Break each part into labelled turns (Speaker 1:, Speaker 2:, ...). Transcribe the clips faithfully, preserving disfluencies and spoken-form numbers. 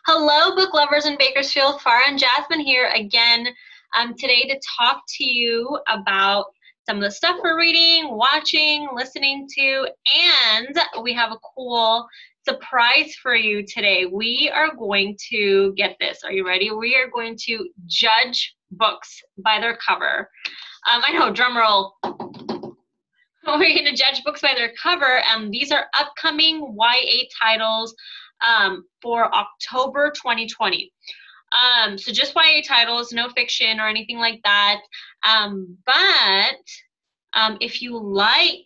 Speaker 1: Hello, book lovers in Bakersfield. Farah and Jasmine here again um, today to talk to you about some of the stuff we're reading, watching, listening to, and we have a cool surprise for you today. We are going to get this. Are you ready? We are going to judge books by their cover. Um, I know, drum roll. We're going to judge books by their cover, and these are upcoming Y A titles um, for October twenty twenty. Um, so just Y A titles, no fiction or anything like that. Um, but um, if you like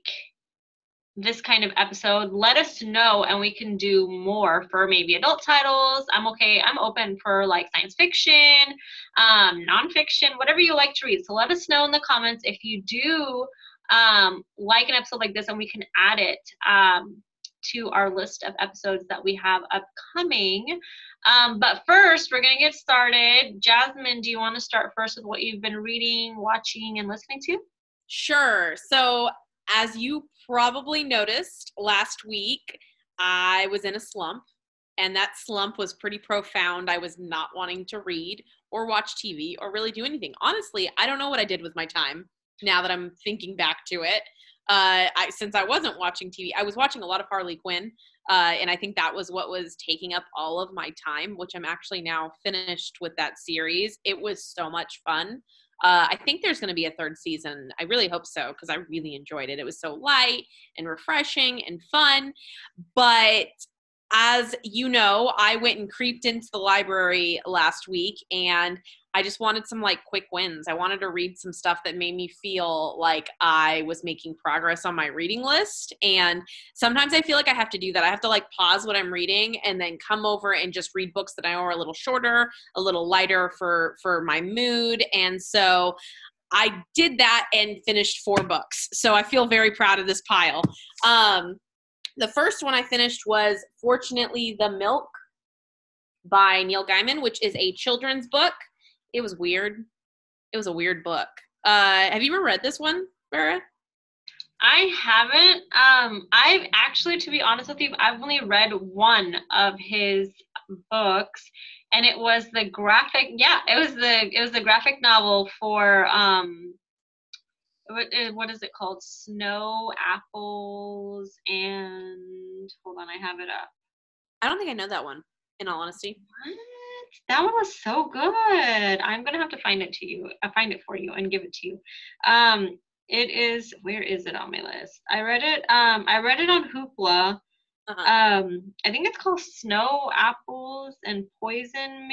Speaker 1: this kind of episode, let us know and we can do more for maybe adult titles. I'm okay. I'm open for like science fiction, um, nonfiction, whatever you like to read. So let us know in the comments if you do um, like an episode like this, and we can add it um, to our list of episodes that we have upcoming. Um, but first, we're going to get started. Jasmine, do you want to start first with what you've been reading, watching, and listening to?
Speaker 2: Sure. So as you probably noticed last week, I was in a slump, and that slump was pretty profound. I was not wanting to read or watch T V or really do anything. Honestly, I don't know what I did with my time now that I'm thinking back to it. Uh, I, since I wasn't watching T V, I was watching a lot of Harley Quinn, uh, and I think that was what was taking up all of my time, which I'm actually now finished with that series. It was so much fun. Uh, I think there's going to be a third season. I really hope so, because I really enjoyed it. It was so light and refreshing and fun. But as you know, I went and creeped into the library last week, and I just wanted some like quick wins. I wanted to read some stuff that made me feel like I was making progress on my reading list. And sometimes I feel like I have to do that. I have to like pause what I'm reading and then come over and just read books that I know are a little shorter, a little lighter for, for my mood. And so I did that and finished four books. So I feel very proud of this pile. Um, the first one I finished was Fortunately the Milk by Neil Gaiman, which is a children's book. It was weird. It was a weird book. Uh, have you ever read this one, Vera?
Speaker 1: I haven't. Um, I've actually, to be honest with you, I've only read one of his books, and it was the graphic. Yeah, it was the it was the graphic novel for um, what is, what is it called? Snow Apples and hold on, I have it up.
Speaker 2: I don't think I know that one, in all honesty.
Speaker 1: What? That one was so good. I'm gonna have to find it to you. I find it for you and give it to you. Um, it is. Where is it on my list? I read it. Um, I read it on Hoopla.
Speaker 2: Uh-huh.
Speaker 1: Um, I think it's called Snow Apples and Poison,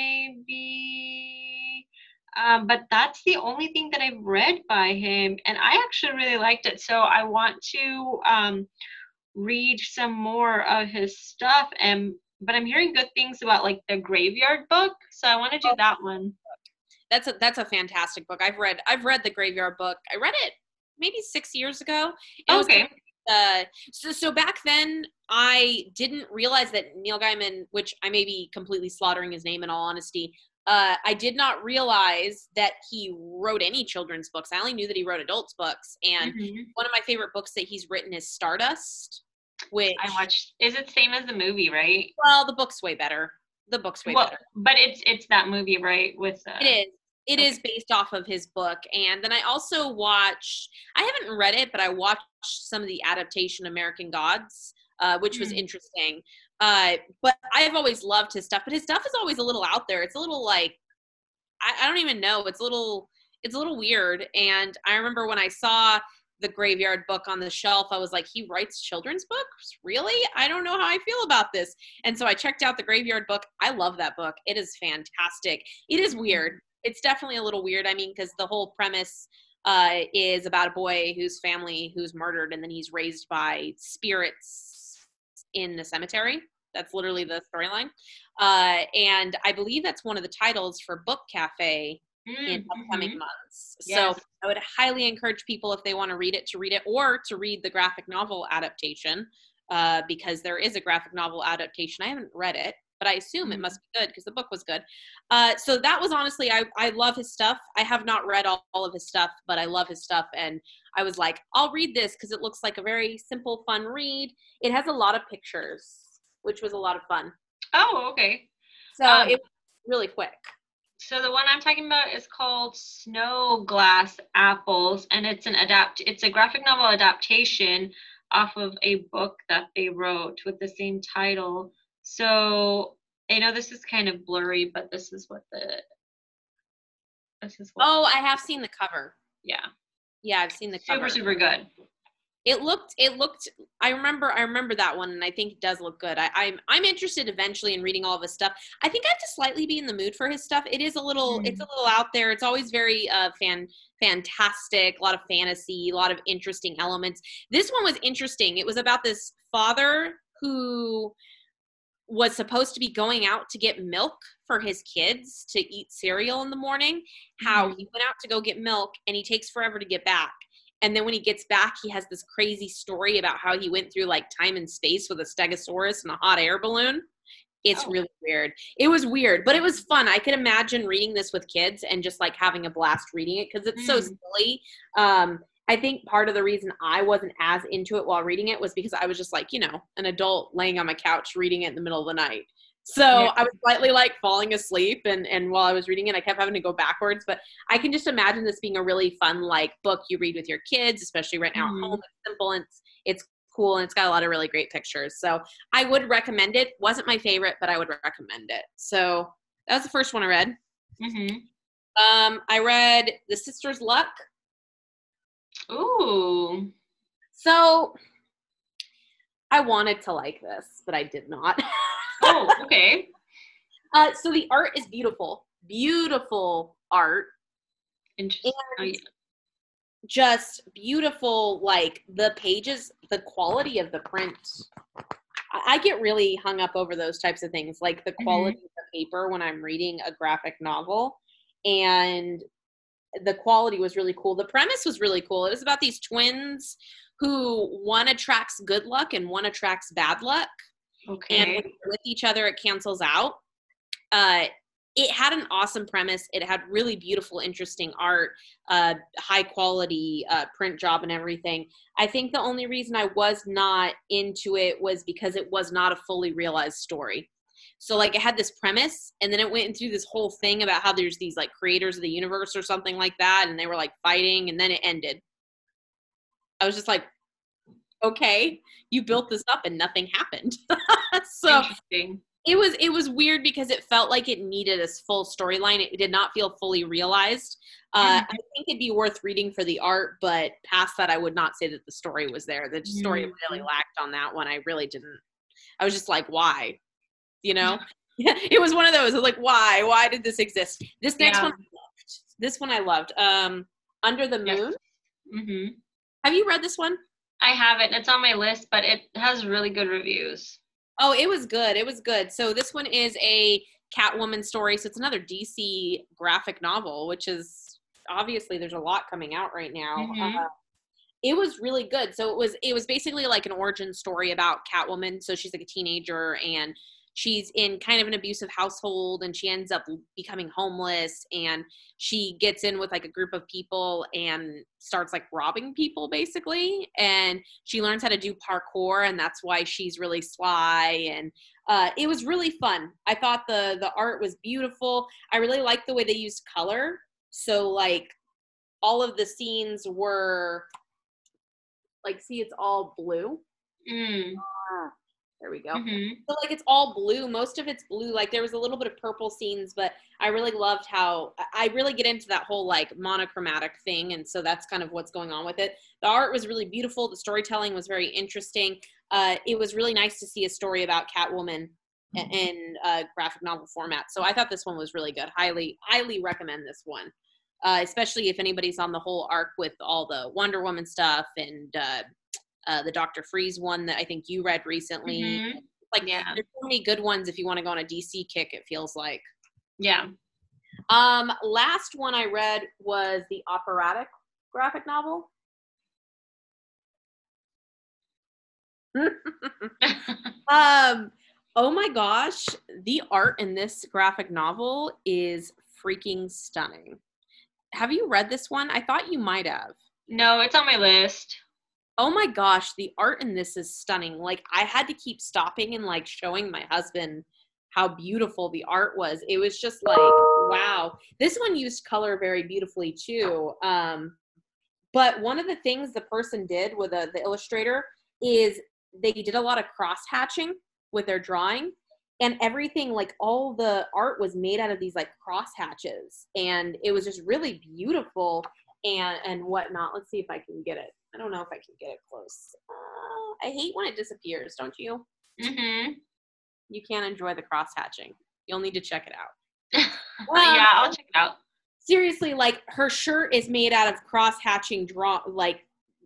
Speaker 1: maybe. Um, but that's the only thing that I've read by him, and I actually really liked it. So I want to um read some more of his stuff, and but I'm hearing good things about like the Graveyard Book, so I want to do that one.
Speaker 2: That's a that's a fantastic book. I've read I've read the Graveyard Book. I read it maybe six years ago. It was
Speaker 1: Okay.
Speaker 2: Uh, so, so back then, I didn't realize that Neil Gaiman, which I may be completely slaughtering his name in all honesty, uh, I did not realize that he wrote any children's books. I only knew that he wrote adults books. And
Speaker 1: Mm-hmm.
Speaker 2: one of my favorite books that he's written is Stardust, which,
Speaker 1: I watched. Is it same as the movie, right?
Speaker 2: well, the book's way better. The book's way
Speaker 1: Well,
Speaker 2: better.
Speaker 1: but it's it's that movie, right? With uh,
Speaker 2: It is. It
Speaker 1: okay.
Speaker 2: is based off of his book. And then I also watched, I haven't read it, but I watched some of the adaptation American Gods, uh, which was
Speaker 1: Mm.
Speaker 2: interesting. Uh, but I've always loved his stuff, but his stuff is always a little out there. It's a little like, I, I don't even know. It's a little, it's a little weird. And I remember when I saw the Graveyard Book on the shelf, I was like, he writes children's books? Really? I don't know how I feel about this. And so I checked out the Graveyard Book. I love that book. It is fantastic. It is weird. It's definitely a little weird. I mean, because the whole premise uh, is about a boy whose family who's murdered, and then he's raised by spirits in the cemetery. That's literally the storyline. Uh, and I believe that's one of the titles for Book Cafe in
Speaker 1: Mm-hmm.
Speaker 2: upcoming months.
Speaker 1: Yes.
Speaker 2: So I would highly encourage people, if they want to read it, to read it, or to read the graphic novel adaptation, uh, because there is a graphic novel adaptation. I haven't read it, but I assume
Speaker 1: Mm-hmm.
Speaker 2: it must be good because the book was good. Uh, so that was honestly, I, I love his stuff. I have not read all, all of his stuff, but I love his stuff. And I was like, I'll read this because it looks like a very simple, fun read. It has a lot of pictures, which was a lot of fun.
Speaker 1: Oh, okay.
Speaker 2: So
Speaker 1: Um,
Speaker 2: it was really quick.
Speaker 1: So the one I'm talking about is called Snow Glass Apples, and it's an adapt. It's a graphic novel adaptation off of a book that they wrote with the same title. So I know this is kind of blurry, but this is what the this is what.
Speaker 2: Oh, I have seen the cover.
Speaker 1: Yeah.
Speaker 2: Yeah, I've seen the
Speaker 1: super,
Speaker 2: cover.
Speaker 1: Super super good.
Speaker 2: It looked, it looked, I remember, I remember that one, and I think it does look good. I, I'm, I'm interested eventually in reading all of his stuff. I think I have to slightly be in the mood for his stuff. It is a little, mm. it's a little out there. It's always very uh, fan, fantastic, a lot of fantasy, a lot of interesting elements. This one was interesting. It was about this father who was supposed to be going out to get milk for his kids to eat cereal in the morning, how mm. he went out to go get milk, and he takes forever to get back. And then when he gets back, he has this crazy story about how he went through like time and space with a stegosaurus and a hot air balloon. It's oh. really weird. It was weird, but it was fun. I could imagine reading this with kids and just like having a blast reading it because it's mm. so silly. Um, I think part of the reason I wasn't as into it while reading it was because I was just like, you know, an adult laying on my couch reading it in the middle of the night. So yeah. I was slightly like falling asleep, and, and while I was reading it, I kept having to go backwards. But I can just imagine this being a really fun like book you read with your kids, especially right now mm-hmm. at home. It's simple and it's, it's cool, and it's got a lot of really great pictures. So I would recommend it. Wasn't my favorite, but I would recommend it. So that was the first one I read.
Speaker 1: Mm-hmm.
Speaker 2: Um, I read The Sister's Luck.
Speaker 1: Ooh.
Speaker 2: So I wanted to like this, but I did not.
Speaker 1: Oh, okay.
Speaker 2: Uh, so the art is beautiful, beautiful art.
Speaker 1: Interesting. Oh, yeah.
Speaker 2: Just beautiful, like the pages, the quality of the print. I, I get really hung up over those types of things, like the quality mm-hmm. of the paper when I'm reading a graphic novel. And the quality was really cool. The premise was really cool. It was about these twins who one attracts good luck and one attracts bad luck.
Speaker 1: Okay.
Speaker 2: And when they're with each other, it cancels out. Uh, it had an awesome premise. It had really beautiful, interesting art, uh, high quality uh, print job and everything. I think the only reason I was not into it was because it was not a fully realized story. So like it had this premise, and then it went through this whole thing about how there's these like creators of the universe or something like that, and they were like fighting, and then it ended. I was just like, okay, you built this up and nothing happened. So it was it was weird because it felt like it needed a full storyline. It did not feel fully realized. Uh, mm-hmm. I think it'd be worth reading for the art, but past that, I would not say that the story was there. The story mm-hmm. really lacked on that one. I really didn't. I was just like, why? You know? Yeah. It was one of those. I was like, why? Why did this exist? This next yeah. one I loved. This one I loved. Um, Under the Moon.
Speaker 1: Yes. Mm-hmm.
Speaker 2: Have you read this one?
Speaker 1: I haven't. It's on my list, but it has really good reviews.
Speaker 2: Oh, it was good. It was good. So this one is a Catwoman story. So it's another D C graphic novel, which is obviously there's a lot coming out right now. Mm-hmm. Uh, it was really good. So it was it was basically like an origin story about Catwoman. So she's like a teenager, and she's in kind of an abusive household, and she ends up becoming homeless, and she gets in with like a group of people and starts like robbing people basically. And she learns how to do parkour, and that's why she's really sly. And uh, it was really fun. I thought the, the art was beautiful. I really liked the way they used color. So like all of the scenes were like, see, it's all blue.
Speaker 1: Mm.
Speaker 2: Ah. There we go.
Speaker 1: Mm-hmm.
Speaker 2: So like it's all blue. Most of it's blue. Like there was a little bit of purple scenes, but I really loved how I really get into that whole like monochromatic thing. And so that's kind of what's going on with it. The art was really beautiful. The storytelling was very interesting. Uh, it was really nice to see a story about Catwoman mm-hmm. in uh, graphic novel format. So I thought this one was really good. Highly, highly recommend this one. Uh, especially if anybody's on the whole arc with all the Wonder Woman stuff and uh, Uh, the Doctor Freeze one that I think you read recently.
Speaker 1: Mm-hmm.
Speaker 2: Like,
Speaker 1: yeah.
Speaker 2: There's so many good ones if you want to go on a D C kick, it feels like.
Speaker 1: Yeah.
Speaker 2: Um, last one I read was the operatic graphic novel. um, oh my gosh, the art in this graphic novel is freaking stunning. Have you read this one? I thought you might have.
Speaker 1: No, it's on my list.
Speaker 2: Oh my gosh, the art in this is stunning. Like I had to keep stopping and like showing my husband how beautiful the art was. It was just like, wow. This one used color very beautifully too. Um, but one of the things the person did with a, the illustrator is they did a lot of cross hatching with their drawing, and everything, like all the art was made out of these like cross hatches, and it was just really beautiful and and whatnot. Let's see if I can get it. I don't know if I can get it close. Uh, I hate when it disappears, don't you?
Speaker 1: Mm-hmm.
Speaker 2: You can't enjoy the cross hatching. You'll need to check it out.
Speaker 1: Um, yeah, I'll check it out.
Speaker 2: Seriously, like her shirt is made out of cross hatching draw like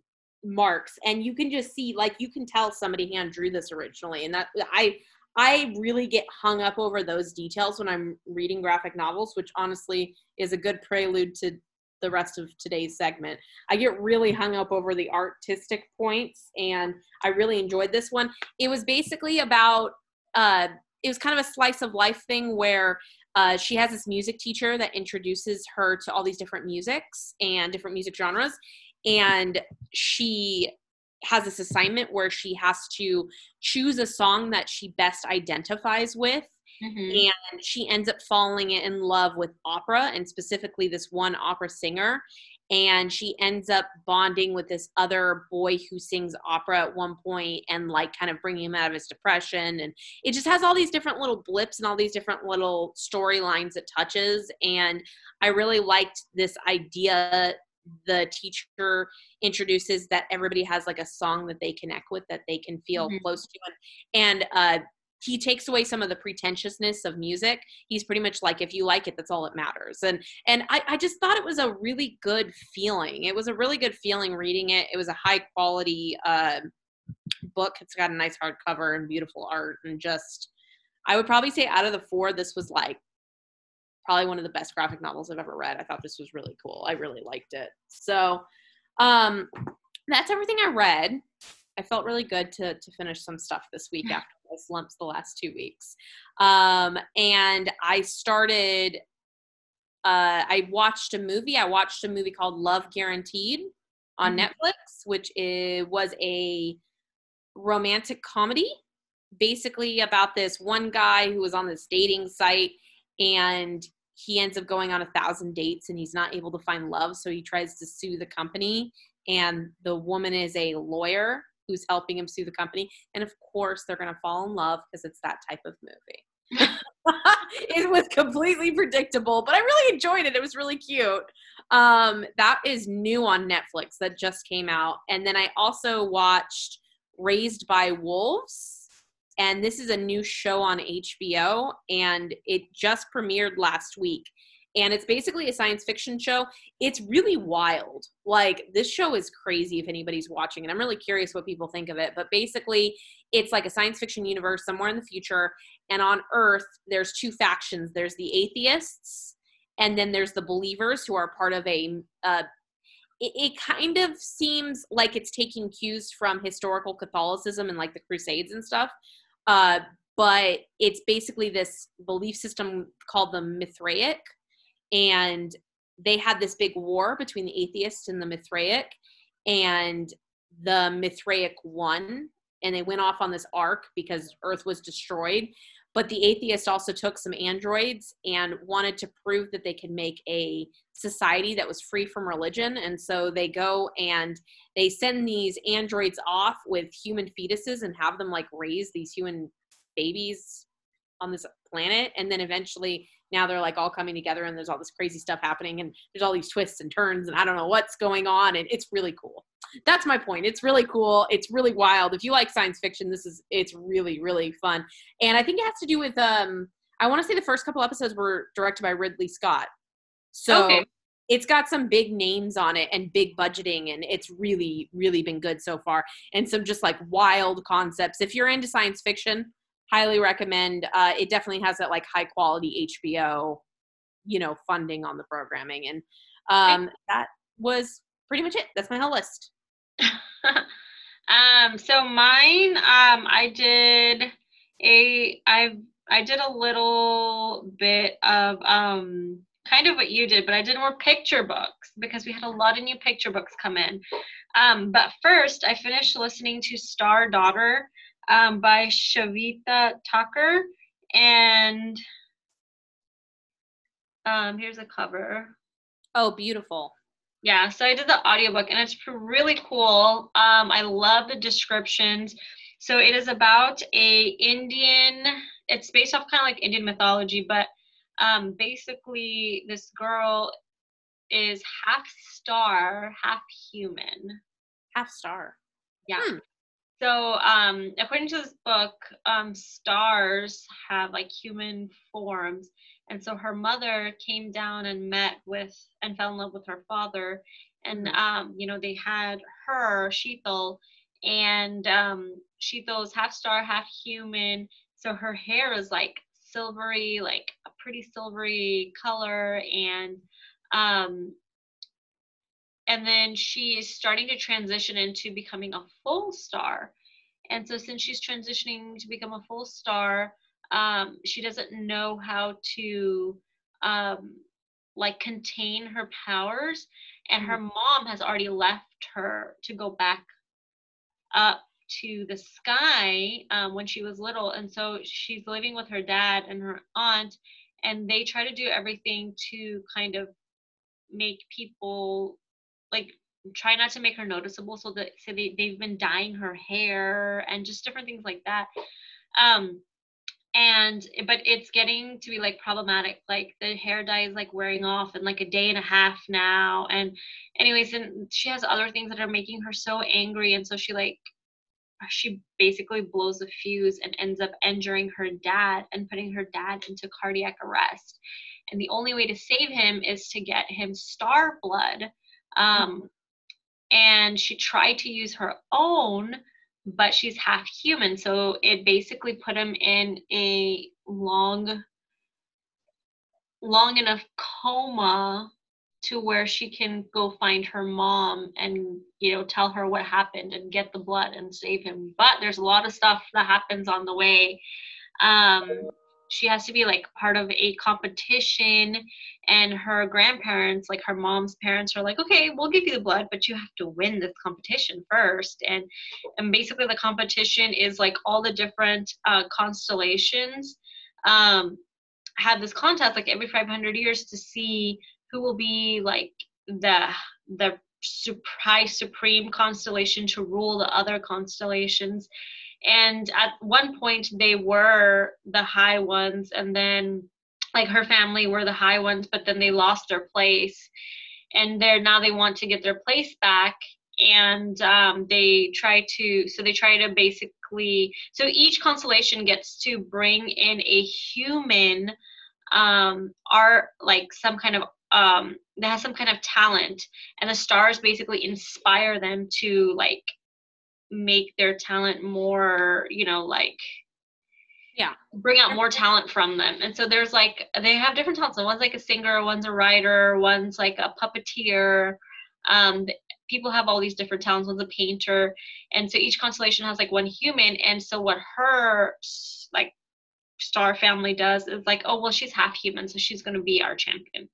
Speaker 2: marks, and you can just see, like, you can tell somebody hand drew this originally. And that I I really get hung up over those details when I'm reading graphic novels, which honestly is a good prelude to the rest of today's segment. I get really hung up over the artistic points, and I really enjoyed this one. It was basically about, uh, it was kind of a slice of life thing where uh, she has this music teacher that introduces her to all these different musics and different music genres. And she has this assignment where she has to choose a song that she best identifies with. Mm-hmm. And she ends up falling in love with opera, and specifically this one opera singer. And she ends up bonding with this other boy who sings opera at one point, and like kind of bringing him out of his depression. And it just has all these different little blips and all these different little storylines it touches. And I really liked this idea the teacher introduces, that everybody has like a song that they connect with, that they can feel mm-hmm. close to. And uh, he takes away some of the pretentiousness of music. He's pretty much like, if you like it, that's all that matters. And and I, I just thought it was a really good feeling. It was a really good feeling reading it. It was a high quality uh, book. It's got a nice hardcover and beautiful art. And just, I would probably say out of the four, this was like probably one of the best graphic novels I've ever read. I thought this was really cool. I really liked it. So um, that's everything I read. I felt really good to to finish some stuff this week after my slumps the last two weeks. Um, and I started, uh, I watched a movie. I watched a movie called Love Guaranteed on mm-hmm. Netflix, which is, was a romantic comedy, basically about this one guy who was on this dating site, and he ends up going on a thousand dates and he's not able to find love. So he tries to sue the company, and the woman is a lawyer who's helping him sue the company. And of course they're going to fall in love because it's that type of movie. It was completely predictable, but I really enjoyed it. It was really cute. Um, that is new on Netflix. That just came out. And then I also watched Raised by Wolves. And this is a new show on H B O, and it just premiered last week. And it's basically a science fiction show. It's really wild. Like, this show is crazy if anybody's watching, and I'm really curious what people think of it. But basically, it's like a science fiction universe somewhere in the future. And on Earth, there's two factions. There's the atheists, and then there's the believers, who are part of a uh, it, it kind of seems like it's taking cues from historical Catholicism and like the Crusades and stuff. Uh, but it's basically this belief system called the Mithraic, and they had this big war between the atheists and the Mithraic, and the Mithraic won, and they went off on this arc because Earth was destroyed. But the atheists also took some androids and wanted to prove that they could make a society that was free from religion. And so they go and they send these androids off with human fetuses and have them like raise these human babies on this planet. And then eventually now they're like all coming together, and there's all this crazy stuff happening, and there's all these twists and turns, and I don't know what's going on. And it's really cool. That's my point. It's really cool. It's really wild. If you like science fiction, this is, it's really, really fun. And I think it has to do with, um, I want to say the first couple episodes were directed by Ridley Scott. So okay. It's got some big names on it and big budgeting, and it's really, really been good so far. And some just like wild concepts. If you're into science fiction, highly recommend. Uh, it definitely has that like high quality H B O, you know, funding on the programming. And um, that was pretty much it. That's my whole list.
Speaker 1: um, so mine, um, I did a, I, I did a little bit of, um, kind of what you did, but I did more picture books because we had a lot of new picture books come in. Um, but first I finished listening to Star Daughter, um, by Shavita Tucker. And um, here's a cover.
Speaker 2: Oh, beautiful.
Speaker 1: Yeah, so I did the audiobook and it's really cool. Um, I love the descriptions. So it is about a Indian, it's based off kind of like Indian mythology, but um, basically this girl is half star, half human.
Speaker 2: Half star.
Speaker 1: Yeah.
Speaker 2: Hmm.
Speaker 1: So, um, according to this book, um, stars have like human forms. And so her mother came down and met with and fell in love with her father. And,
Speaker 2: Mhm.
Speaker 1: um, you know, they had her, Sheetal, and um, Sheetal is half star, half human. So her hair is like silvery, like a pretty silvery color. And, um, and then she is starting to transition into becoming a full star. And so since she's transitioning to become a full star, um, she doesn't know how to um, like contain her powers. And her
Speaker 2: Mhm.
Speaker 1: mom has already left her to go back up to the sky um, when she was little. And so she's living with her dad and her aunt, and they try to do everything to kind of make people like try not to make her noticeable, so that so they, they've been dyeing her hair and just different things like that. um and but it's getting to be like problematic, like the hair dye is like wearing off in like a day and a half now. And anyways, and she has other things that are making her so angry, and so she like she basically blows the fuse and ends up injuring her dad and putting her dad into cardiac arrest. And the only way to save him is to get him star blood. Um, and she tried to use her own, but she's half human. So it basically put him in a long, long enough coma to where she can go find her mom and, you know, tell her what happened and get the blood and save him. But there's a lot of stuff that happens on the way. Um, she has to be like part of a competition, and her grandparents, like her mom's parents, are like, okay, we'll give you the blood, but you have to win this competition first. And and basically the competition is like all the different uh, constellations um, have this contest like every five hundred years to see who will be like the the surprise supreme constellation to rule the other constellations. And at one point they were the high ones, and then like her family were the high ones, but then they lost their place, and they're now they want to get their place back. And um, they try to so they try to basically so each constellation gets to bring in a human um art, like some kind of um that has some kind of talent, and the stars basically inspire them to like make their talent more, you know, like
Speaker 2: Yeah.
Speaker 1: bring out more talent from them. And so there's like they have different talents. So one's like a singer, one's a writer, one's like a puppeteer. Um, people have all these different talents. One's a painter, and so each constellation has like one human. And so what her like star family does is like, oh well, she's half human, so she's going to be our champion.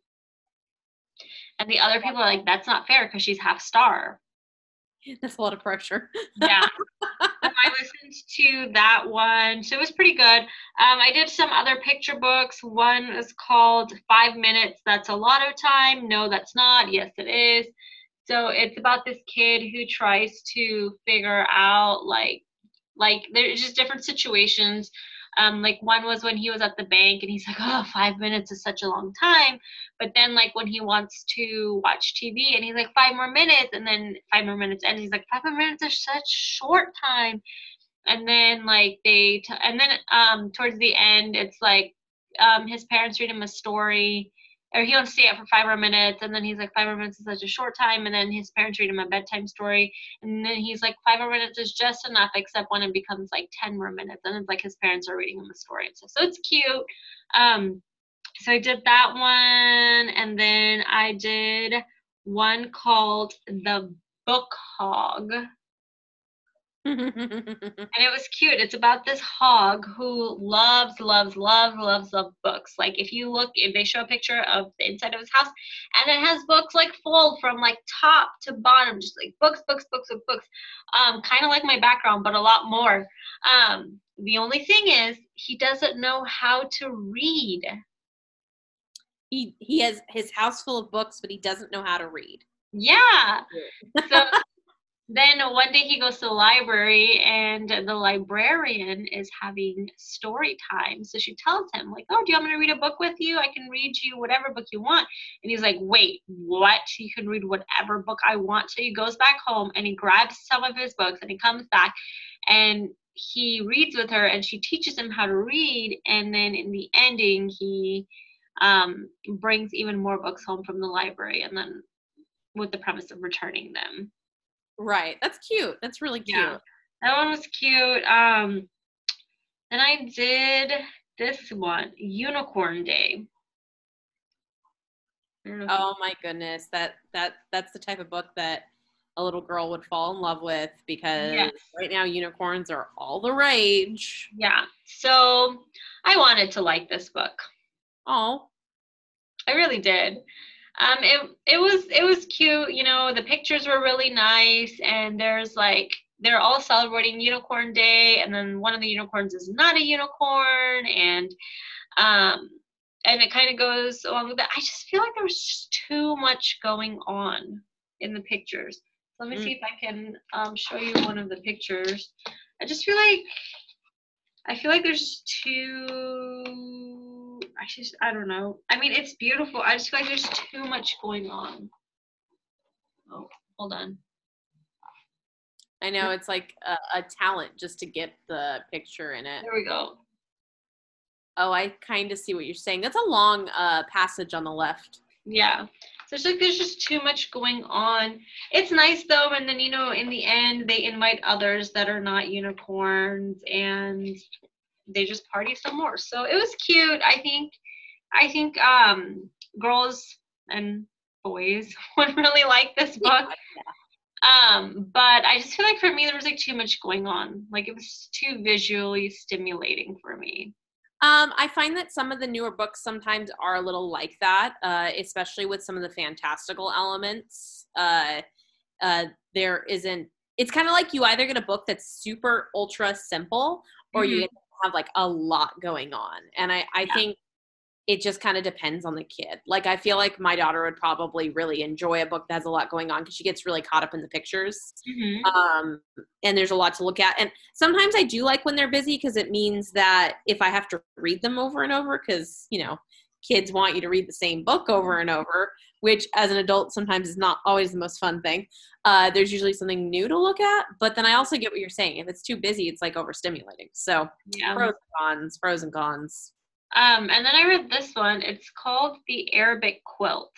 Speaker 1: And the other people are like, that's not fair because she's half star.
Speaker 2: That's a lot of pressure.
Speaker 1: Yeah. So I listened to that one. So it was pretty good. Um, I did some other picture books. One is called Five Minutes. That's a lot of time. No, that's not. Yes, it is. So it's about this kid who tries to figure out like like there's just different situations. Um, like one was when he was at the bank and he's like, oh, five minutes is such a long time. But then like when he wants to watch T V and he's like, five more minutes, and then five more minutes, and he's like, five more minutes is such short time. And then like they, t- and then um, towards the end, it's like um, his parents read him a story, or he wants to stay up for five more minutes, and then he's like, five more minutes is such a short time, and then his parents read him a bedtime story, and then he's like, five more minutes is just enough, except when it becomes like ten more minutes, and it's like his parents are reading him a story and stuff. So it's cute. Um, so I did that one, and then I did one called The Book Hog. And it was cute. It's about this hog who loves, loves, loves, loves, loves books. Like if you look, if they show a picture of the inside of his house, and it has books like full from like top to bottom, just like books, books, books, books, books. Um, kind of like my background, but a lot more. Um, the only thing is he doesn't know how to read.
Speaker 2: He he has his house full of books, but he doesn't know how to read.
Speaker 1: Yeah. So then one day he goes to the library and the librarian is having story time. So she tells him, like, oh, do you want me to read a book with you? I can read you whatever book you want. And he's like, wait, what? You can read whatever book I want. So he goes back home and he grabs some of his books and he comes back and he reads with her and she teaches him how to read. And then in the ending, he um, brings even more books home from the library and then with the premise of returning them.
Speaker 2: Right. That's cute. That's really cute.
Speaker 1: Yeah, that one was cute. Um, then I did this one, Unicorn Day.
Speaker 2: Oh my goodness. That that that's the type of book that a little girl would fall in love with because yes. Right now unicorns are all the rage.
Speaker 1: Yeah. So I wanted to like this book.
Speaker 2: Oh.
Speaker 1: I really did. Um, it it was it was cute, you know, the pictures were really nice and there's like they're all celebrating Unicorn Day and then one of the unicorns is not a unicorn and um and it kind of goes along with that. I just feel like there was just too much going on in the pictures. Let me mm. see if I can um show you one of the pictures. I just feel like I feel like there's too I just, I don't know. I mean, it's beautiful. I just feel like there's too much going on. Oh, hold on.
Speaker 2: I know, it's like a, a talent just to get the picture in it.
Speaker 1: There we go.
Speaker 2: Oh, I kind of see what you're saying. That's a long uh, passage on the left.
Speaker 1: Yeah. So it's like there's just too much going on. It's nice though, and then, you know, in the end, they invite others that are not unicorns, and they just party some more. So it was cute. I think, I think um, girls and boys would really like this book. Yeah. Um, but I just feel like for me, there was like too much going on. Like it was too visually stimulating for me.
Speaker 2: Um, I find that some of the newer books sometimes are a little like that, uh, especially with some of the fantastical elements. Uh, uh, there isn't, it's kind of like you either get a book that's super ultra simple or mm-hmm. you get to have like a lot going on. And I, I yeah. think it just kind of depends on the kid. Like, I feel like my daughter would probably really enjoy a book that has a lot going on because she gets really caught up in the pictures. Mm-hmm. Um, and there's a lot to look at. And sometimes I do like when they're busy because it means that if I have to read them over and over, because, you know, kids want you to read the same book over and over, which as an adult sometimes is not always the most fun thing. Uh, there's usually something new to look at. But then I also get what you're saying. If it's too busy, it's like overstimulating. So yeah. pros and cons, pros and cons.
Speaker 1: Um, and then I read this one. It's called The Arabic Quilt.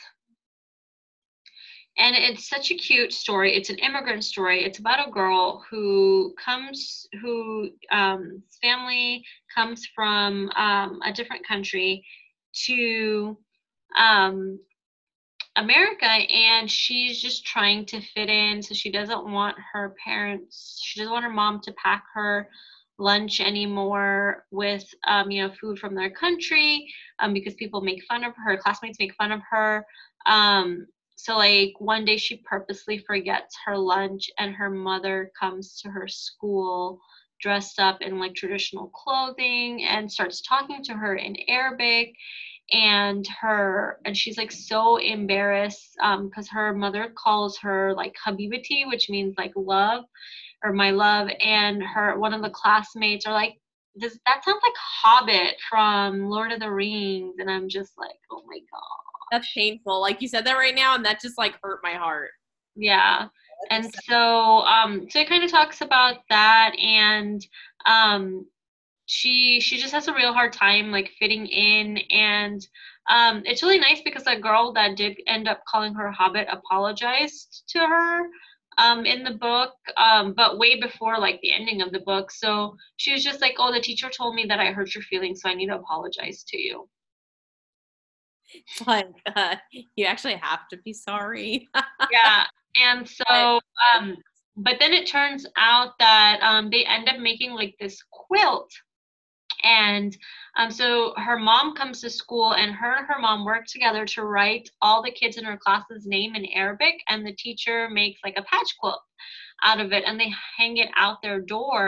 Speaker 1: And it's such a cute story. It's an immigrant story. It's about a girl who comes, who um, family comes from um, a different country to um, America, and she's just trying to fit in. So she doesn't want her parents, she doesn't want her mom to pack her lunch anymore with um, you know, food from their country um, because people make fun of her, classmates make fun of her. Um, so like one day she purposely forgets her lunch and her mother comes to her school dressed up in like traditional clothing and starts talking to her in Arabic. And her and she's like so embarrassed um, because her mother calls her like Habibati, which means like love or my love, and her one of the classmates are like, Does that sounds like Hobbit from Lord of the Rings? And I'm just like, oh my god,
Speaker 2: that's painful. Like you said that right now, and that just like hurt my heart.
Speaker 1: Yeah. And so um so it kind of talks about that, and um she she just has a real hard time like fitting in, and um it's really nice because the girl that did end up calling her Hobbit apologized to her um in the book, um but way before like the ending of the book. So she was just like, oh, the teacher told me that I hurt your feelings, so I need to apologize to you.
Speaker 2: It's like uh, you actually have to be sorry.
Speaker 1: Yeah. And so um but then it turns out that um they end up making like this quilt. And um, so her mom comes to school, and her and her mom work together to write all the kids in her class's name in Arabic, and the teacher makes like a patch quilt out of it, and they hang it out their door.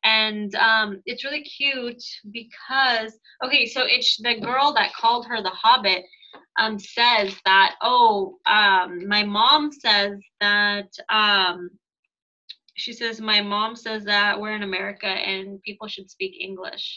Speaker 1: And um, it's really cute because, okay, so it's the girl that called her the Hobbit um, says that, oh, um, my mom says that, um, she says, my mom says that we're in America and people should speak English.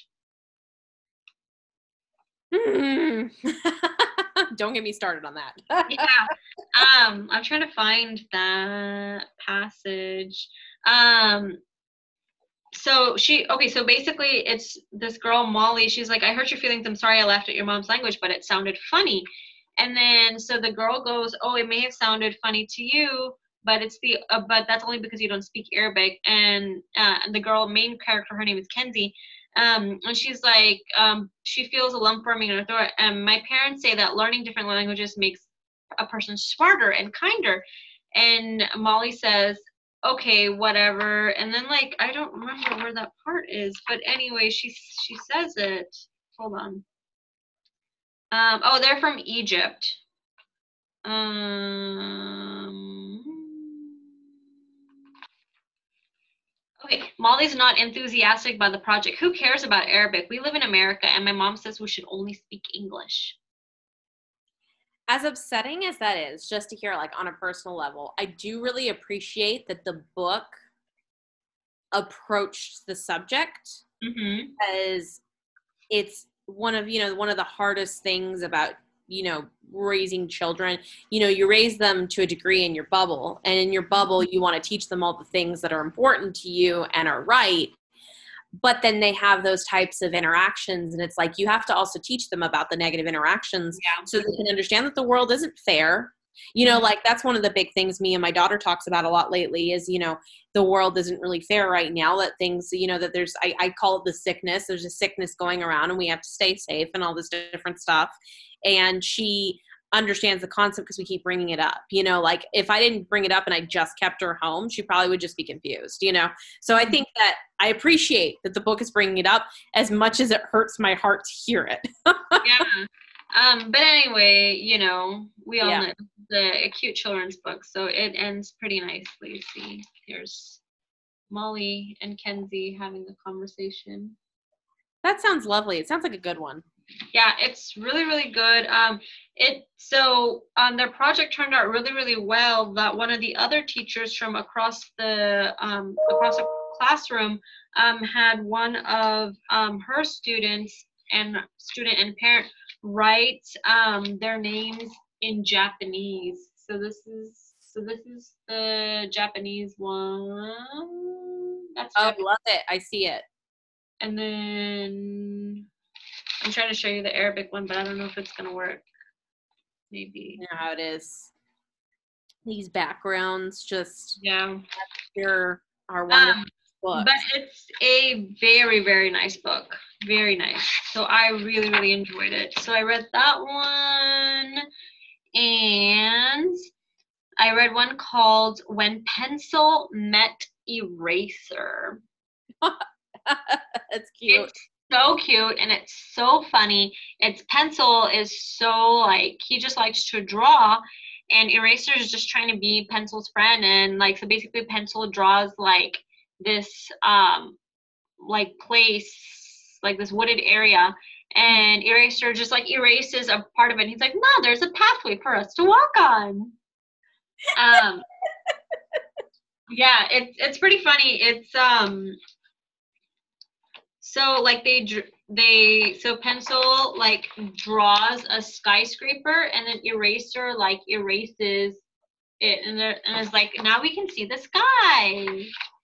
Speaker 2: Mm. Don't get me started on that.
Speaker 1: Yeah. Um, I'm trying to find that passage. Um, so she, okay, so basically it's this girl, Molly, she's like, I hurt your feelings. I'm sorry I laughed at your mom's language, but it sounded funny. And then, so the girl goes, oh, it may have sounded funny to you, but it's the, uh, but that's only because you don't speak Arabic. And uh, the girl, main character, her name is Kenzie. Um, and she's like, um, she feels a lump forming in her throat. And my parents say that learning different languages makes a person smarter and kinder. And Molly says, okay, whatever. And then, like, I don't remember where that part is, but anyway, she she says it. Hold on. Um, oh, they're from Egypt. Um, okay, Molly's not enthusiastic about the project. Who cares about Arabic? We live in America, and my mom says we should only speak English.
Speaker 2: As upsetting as that is, just to hear like on a personal level, I do really appreciate that the book approached the subject,
Speaker 1: Mm-hmm.
Speaker 2: because it's one of, you know, one of the hardest things about, you know, raising children. You know, you raise them to a degree in your bubble, and in your bubble you want to teach them all the things that are important to you and are right. But then they have those types of interactions, and it's like you have to also teach them about the negative interactions,
Speaker 1: Yeah.
Speaker 2: so they can understand that the world isn't fair. You know, like that's one of the big things me and my daughter talks about a lot lately is, you know, the world isn't really fair right now, that things, you know, that there's, I, I call it the sickness. There's a sickness going around and we have to stay safe and all this different stuff. And she understands the concept because we keep bringing it up, you know, like if I didn't bring it up and I just kept her home, she probably would just be confused, you know? So I think that I appreciate that the book is bringing it up as much as it hurts my heart to hear it.
Speaker 1: Yeah. Um, but anyway, you know, we all
Speaker 2: Yeah.
Speaker 1: know the a cute children's book, so it ends pretty nicely. See, here's Molly and Kenzie having a conversation.
Speaker 2: That sounds lovely. It sounds like a good one.
Speaker 1: Yeah, it's really, really good. Um, it so um, their project turned out really, really well. That one of the other teachers from across the um, across the classroom um, had one of um, her students and student and parent write um, their names in Japanese. So this is so this is the Japanese one. That's
Speaker 2: Oh,
Speaker 1: Japanese.
Speaker 2: love it. I see it.
Speaker 1: And then I'm trying to show you the Arabic one, but I don't know if it's gonna work. Maybe.
Speaker 2: You know how it is. These backgrounds just
Speaker 1: Yeah.
Speaker 2: here are wonderful
Speaker 1: Um,
Speaker 2: books.
Speaker 1: but it's a very, very nice book. Very nice. So I really, really enjoyed it. So I read that one, and I read one called When Pencil Met Eraser.
Speaker 2: That's cute.
Speaker 1: It's so cute and it's so funny. Its Pencil is so like, he just likes to draw, and Eraser is just trying to be Pencil's friend. And like, so basically Pencil draws like this um like place, like this wooded area, and Eraser just like erases a part of it. He's like, no, there's a pathway for us to walk on. Um yeah, it's it's pretty funny. It's um so like they dr- they so Pencil like draws a skyscraper, and then Eraser like erases it, and there and it's like, now we can see the sky.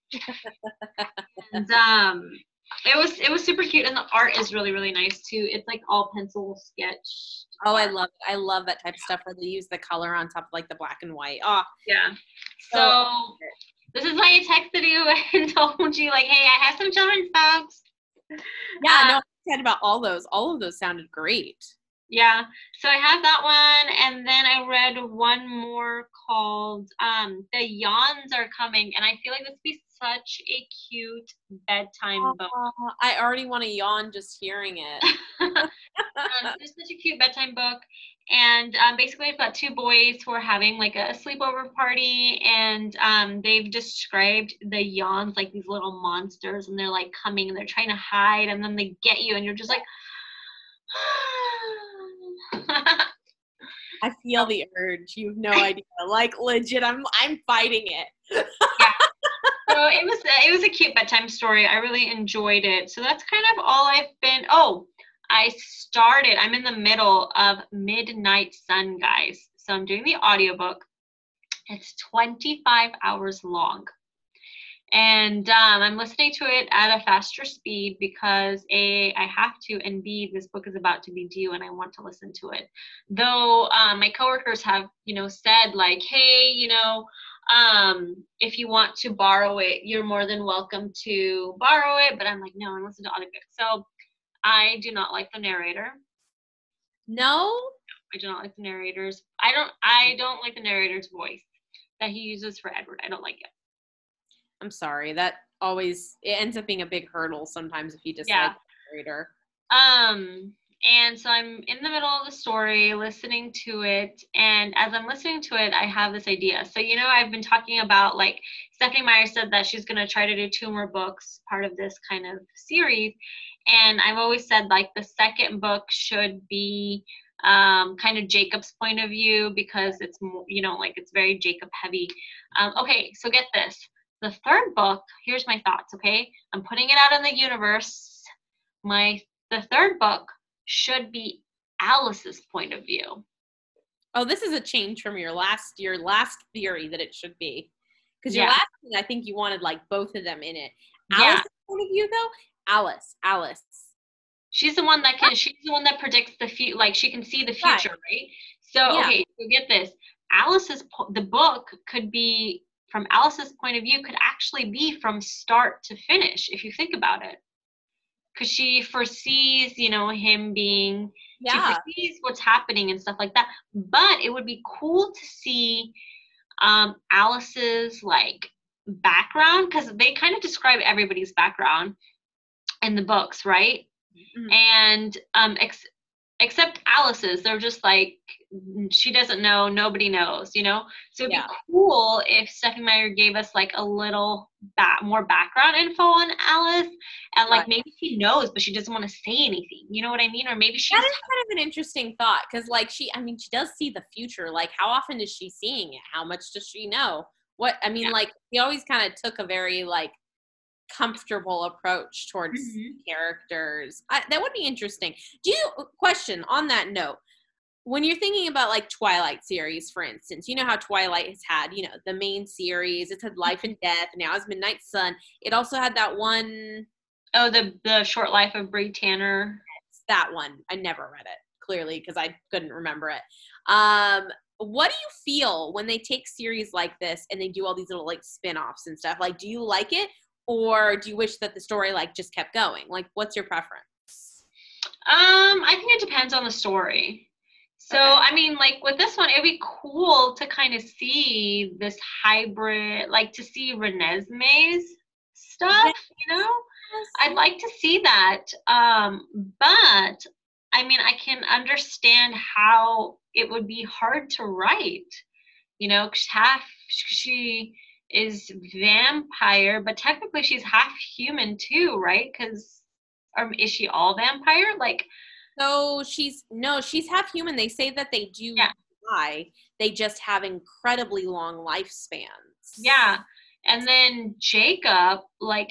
Speaker 1: And um it was it was super cute, and the art is really, really nice too. It's like all pencil sketch.
Speaker 2: Oh, I love it. I love that type of stuff where they use the color on top of like the black and white. Oh,
Speaker 1: Yeah.
Speaker 2: so,
Speaker 1: So this is why I texted you and told you like, hey, I have some children's books.
Speaker 2: yeah,
Speaker 1: Uh,
Speaker 2: no, I'm excited about all those. All of those sounded great.
Speaker 1: Yeah, so I have that one, and then I read one more called um, The Yawns Are Coming, and I feel like this would be such a cute bedtime book.
Speaker 2: Oh, I already want to yawn just hearing it.
Speaker 1: um, it's such a cute bedtime book, And um, basically, I've got two boys who are having like a sleepover party, and um, they've described the yawns like these little monsters, and they're like coming and they're trying to hide, and then they get you, and you're just like,
Speaker 2: I feel the urge. You have no idea. Like legit, I'm I'm fighting it.
Speaker 1: Yeah. So it was it was a cute bedtime story. I really enjoyed it. So that's kind of all I've been. Oh, I started. I'm in the middle of Midnight Sun, guys. So I'm doing the audiobook. It's twenty-five hours long. And um, I'm listening to it at a faster speed because A, I have to, and B, this book is about to be due and I want to listen to it. Though um, my coworkers have, you know, said like, hey, you know, um, if you want to borrow it, you're more than welcome to borrow it. But I'm like, no, I'm listening to audiobook. So I do not like the narrator.
Speaker 2: No?
Speaker 1: I do not like the narrators. I don't, I don't like the narrator's voice that he uses for Edward. I don't like it.
Speaker 2: I'm sorry. That always it ends up being a big hurdle sometimes if you dislike
Speaker 1: Yeah.
Speaker 2: the narrator.
Speaker 1: Um, and so I'm in the middle of the story, listening to it, and as I'm listening to it, I have this idea. So you know, I've been talking about like Stephenie Meyer said that she's gonna try to do two more books, part of this kind of series, and I've always said like the second book should be um, kind of Jacob's point of view because it's more, you know, like it's very Jacob heavy. Um, okay, so get this. The third book, here's my thoughts, okay? I'm putting it out in the universe. My the third book should be Alice's point of view.
Speaker 2: Oh, this is a change from your last your last theory that it should be. Because your
Speaker 1: Yeah.
Speaker 2: last one, I think you wanted like both of them in it.
Speaker 1: Yeah.
Speaker 2: Alice's point of view though? Alice. Alice.
Speaker 1: She's the one that can she's the one that predicts the future, like she can see the future, right? right? So
Speaker 2: Yeah.
Speaker 1: okay, so get this. Alice's po- the book could be from Alice's point of view could actually be from start to finish if you think about it. Because she foresees, you know, him being,
Speaker 2: Yeah.
Speaker 1: she foresees what's happening and stuff like that. But it would be cool to see um, Alice's like background because they kind of describe everybody's background in the books, right?
Speaker 2: Mhm.
Speaker 1: And um, ex- except Alice's, they're just like she doesn't know, nobody knows, you know. So it'd
Speaker 2: Yeah.
Speaker 1: be cool if Stephenie Meyer gave us like a little ba- more background info on Alice, and like
Speaker 2: Right.
Speaker 1: maybe she knows, but she doesn't want to say anything. You know what I mean? Or maybe she's
Speaker 2: That is kind of an interesting thought because, like, she, I mean, she does see the future. Like, how often is she seeing it? How much does she know? What, I mean,
Speaker 1: Yeah.
Speaker 2: like, he always kind of took a very, like, comfortable approach towards
Speaker 1: Mhm.
Speaker 2: characters. I, that would be interesting. Do you, question on that note, when you're thinking about, like, Twilight series, for instance, you know how Twilight has had, you know, the main series, it's had Life and Death, and now it's Midnight Sun. It also had that one.
Speaker 1: Oh, the the Short Life of Bree Tanner.
Speaker 2: That one. I never read it, clearly, because I couldn't remember it. Um, what do you feel when they take series like this and they do all these little, like, spin-offs and stuff? Like, do you like it? Or do you wish that the story, like, just kept going? Like, what's your preference?
Speaker 1: Um, I think it depends on the story. So,
Speaker 2: Okay.
Speaker 1: I mean, like with this one, it'd be cool to kind of see this hybrid, like to see Renesmee's stuff,
Speaker 2: Yes.
Speaker 1: you know? I'd like to see that. Um, but I mean, I can understand how it would be hard to write, you know, 'cause half she is vampire, but technically she's half human too, right? Because um, is she all vampire? Like,
Speaker 2: So she's, no, she's half human. They say that they do
Speaker 1: Yeah.
Speaker 2: die. They just have incredibly long lifespans.
Speaker 1: yeah. And then Jacob, like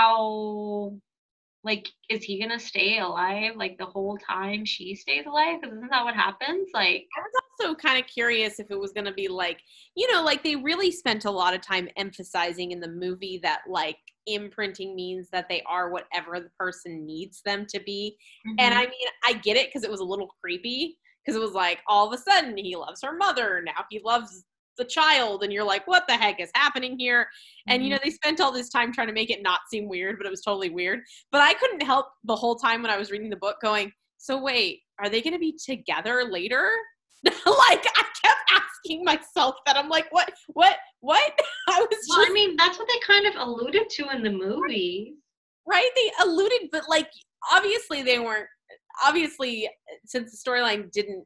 Speaker 1: how, like, is he gonna stay alive like the whole time she stays alive? Because isn't that what happens? Like,
Speaker 2: I was also kind of curious if it was going to be like, you know, like they really spent a lot of time emphasizing in the movie that like imprinting means that they are whatever the person needs them to be. And
Speaker 1: mhm.
Speaker 2: I mean, I get it because it was a little creepy because it was like all of a sudden he loves her mother. Now he loves the child. And you're like, what the heck is happening here? And, you know, they spent all this time trying to make it not seem weird, but it was totally weird. But I couldn't help the whole time when I was reading the book going, so wait, are they going to be together later? Like, I kept asking myself that. I'm like, what, what, what? I was just,
Speaker 1: Well, I mean, that's what they kind of alluded to in the movie.
Speaker 2: right? They alluded, but like, obviously they weren't, obviously, since the storyline didn't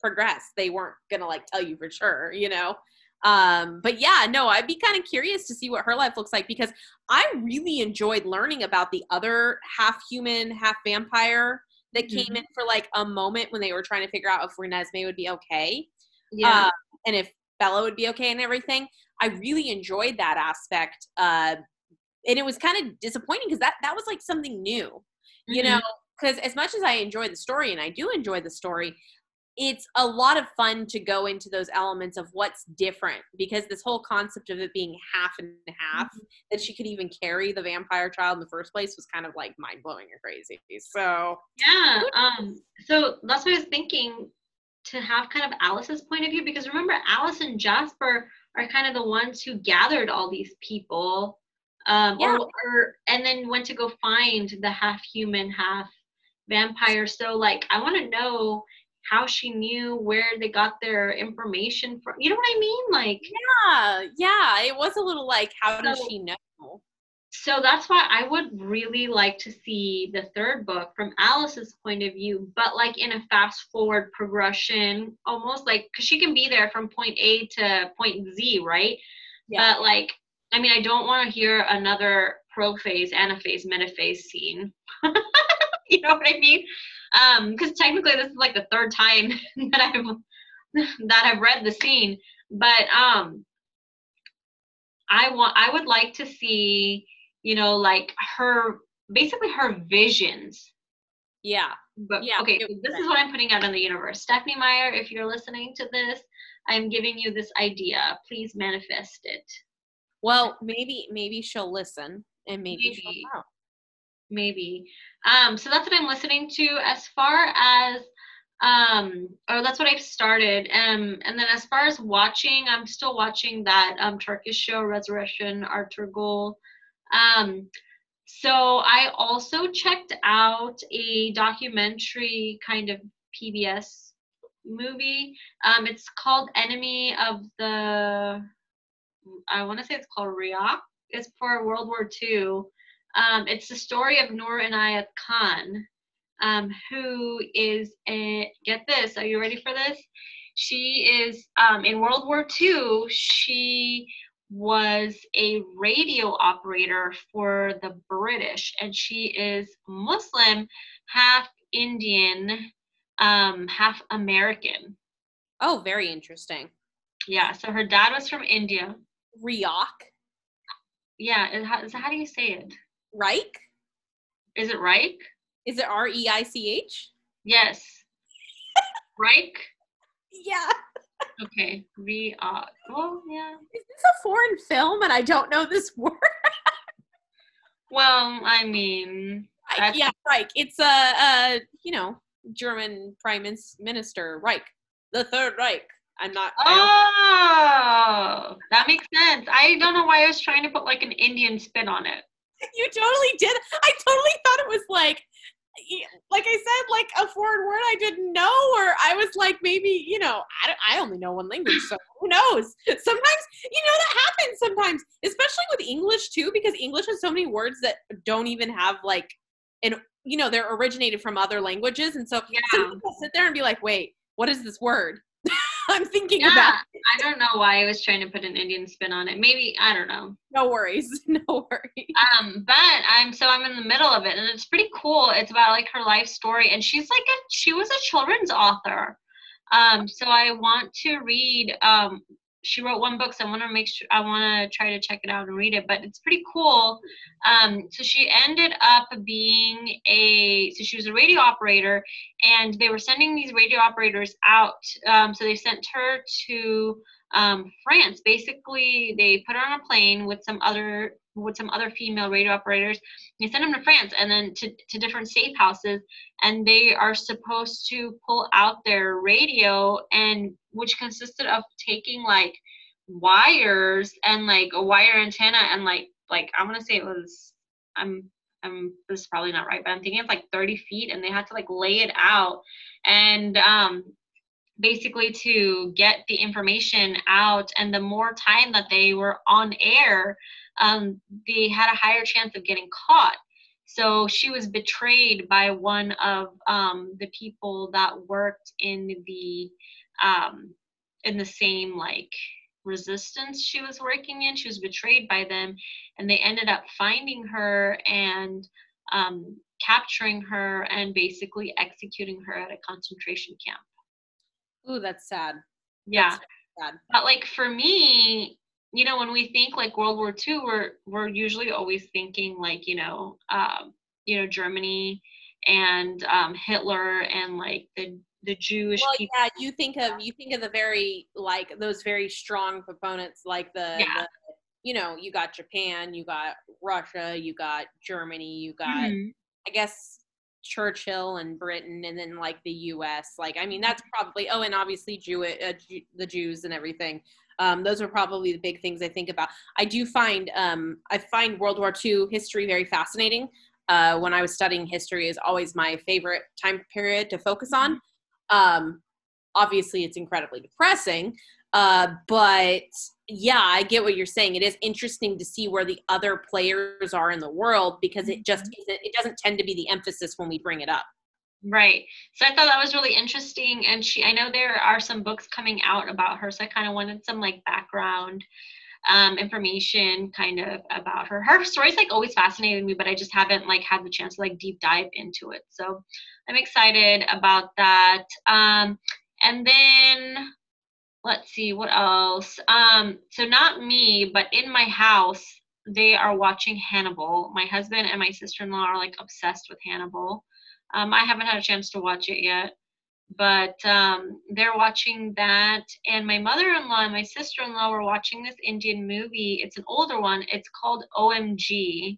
Speaker 2: progress. They weren't gonna like tell you for sure, you know. Um, but yeah, no, I'd be kind of curious to see what her life looks like because I really enjoyed learning about the other half human, half vampire that came
Speaker 1: Mhm.
Speaker 2: in for like a moment when they were trying to figure out if Renesmee would be okay.
Speaker 1: Yeah.
Speaker 2: Uh, and if Bella would be okay and everything. I really enjoyed that aspect. Uh, and it was kind of disappointing because that, that was like something new, you know,
Speaker 1: Mhm.
Speaker 2: because as much as I enjoy the story and I do enjoy the story, it's a lot of fun to go into those elements of what's different because this whole concept of it being half and half,
Speaker 1: Mhm.
Speaker 2: that she could even carry the vampire child in the first place was kind of like mind-blowing and crazy. So
Speaker 1: Yeah. Um, so that's what I was thinking to have kind of Alice's point of view because remember Alice and Jasper are kind of the ones who gathered all these people um,
Speaker 2: yeah,
Speaker 1: or, or and then went to go find the half human, half vampire. So like I want to know how she knew where they got their information from. You know what I mean? Like
Speaker 2: yeah, yeah. It was a little like, how does
Speaker 1: so
Speaker 2: she know?
Speaker 1: so that's why I would really like to see the third book from Alice's point of view, but like in a fast forward progression, almost like because she can be there from point A to point Z, right?
Speaker 2: Yeah.
Speaker 1: But like, I mean, I don't want to hear another prophase, anaphase, metaphase scene. You know what I mean? Um, because technically this is like the third time that I've that I've read the scene, but um, I want I would like to see, you know, like her basically her visions.
Speaker 2: Yeah.
Speaker 1: But
Speaker 2: Yeah.
Speaker 1: okay,
Speaker 2: It
Speaker 1: so
Speaker 2: was
Speaker 1: this
Speaker 2: great.
Speaker 1: is what I'm putting out in the universe. Stephanie Meyer, if you're listening to this, I'm giving you this idea. Please manifest it.
Speaker 2: Well, maybe maybe she'll listen and maybe she'll
Speaker 1: Maybe,
Speaker 2: know.
Speaker 1: maybe. Um, so that's what I'm listening to as far as um or that's what I've started. Um and then as far as watching, I'm still watching that um Turkish show, Resurrection Ertugrul. Um So I also checked out a documentary kind of P B S movie. Um, it's called Enemy of the, I want to say it's called Riyak. It's for World War Two. Um, it's the story of Noor Inayat Khan, um, who is a, get this, are you ready for this? She is, um, in World War Two, she was a radio operator for the British, and she is Muslim, half Indian, um, half American.
Speaker 2: Oh, very interesting.
Speaker 1: Yeah, so her dad was from India.
Speaker 2: Riak,
Speaker 1: Yeah, it, how, how do you say it?
Speaker 2: Reich?
Speaker 1: Is it Reich?
Speaker 2: Is it R E I C H?
Speaker 1: Yes. Reich?
Speaker 2: Yeah.
Speaker 1: Okay. V uh well, yeah.
Speaker 2: Is this a foreign film and I don't know this word?
Speaker 1: Well, I mean,
Speaker 2: Reich.
Speaker 1: that's
Speaker 2: Yeah, Reich. It's a, uh, uh, you know, German Prime Minister Reich, the Third Reich. I'm not. I don't.
Speaker 1: oh, that makes sense. I don't know why I was trying to put like an Indian spin on it.
Speaker 2: You totally did. I totally thought it was like, like I said, like a foreign word I didn't know, or I was like, maybe, you know, I, don't- I only know one language, so who knows? Sometimes, you know, that happens sometimes, especially with English too, because English has so many words that don't even have like, an, you know, they're originated from other languages, and so some
Speaker 1: Yeah.
Speaker 2: people sit there and be like, wait, what is this word? I'm thinking
Speaker 1: Yeah.
Speaker 2: about.
Speaker 1: I don't know why I was trying to put an Indian spin on it. Maybe, I don't know.
Speaker 2: No worries, no worries.
Speaker 1: Um, but I'm so I'm in the middle of it and it's pretty cool. It's about like her life story and she's like a she was a children's author. Um, so I want to read um she wrote one book, so I want to make sure I want to try to check it out and read it, but it's pretty cool. Um, so she ended up being a so she was a radio operator and they were sending these radio operators out. Um, so they sent her to um, France. Basically, they put her on a plane with some other with some other female radio operators. They sent them to France and then to, to different safe houses, and they are supposed to pull out their radio, and which consisted of taking like wires and like a wire antenna and like like I want to say it was I'm I'm this is probably not right, but I'm thinking it's like thirty feet, and they had to like lay it out and um basically to get the information out, and the more time that they were on air, um, they had a higher chance of getting caught. So she was betrayed by one of um, the people that worked in the um, in the same like resistance she was working in. She was betrayed by them, and they ended up finding her and um, capturing her and basically executing her at a concentration camp.
Speaker 2: Ooh, that's sad.
Speaker 1: Yeah.
Speaker 2: That's sad.
Speaker 1: But like for me, you know, when we think like World War Two, we're we're usually always thinking like, you know, um, you know, Germany and um, Hitler and like the the Jewish
Speaker 2: Well,
Speaker 1: people.
Speaker 2: yeah, you think of you think of the very like those very strong proponents, like the,
Speaker 1: Yeah.
Speaker 2: the you know, you got Japan, you got Russia, you got Germany, you got
Speaker 1: Mm-hmm.
Speaker 2: I guess Churchill and Britain, and then like the U S. Like, I mean, that's probably oh, and obviously Jew, uh, Jew the Jews and everything. Um, those are probably the big things I think about. I do find um, I find World War Two history very fascinating. Uh, when I was studying history, is always my favorite time period to focus on. Um, obviously, it's incredibly depressing, uh, but yeah, I get what you're saying. It is interesting to see where the other players are in the world because it just isn't, it doesn't tend to be the emphasis when we bring it up.
Speaker 1: Right. So I thought that was really interesting. And she, I know there are some books coming out about her. So I kind of wanted some like background um, information kind of about her. Her story's like always fascinated me, but I just haven't like had the chance to like deep dive into it. So I'm excited about that. Um, and then let's see what else. Um, so not me, but in my house, they are watching Hannibal. My husband and my sister-in-law are like obsessed with Hannibal. Um, I haven't had a chance to watch it yet, but um, they're watching that. And my mother-in-law and my sister-in-law were watching this Indian movie. It's an older one. It's called O M G.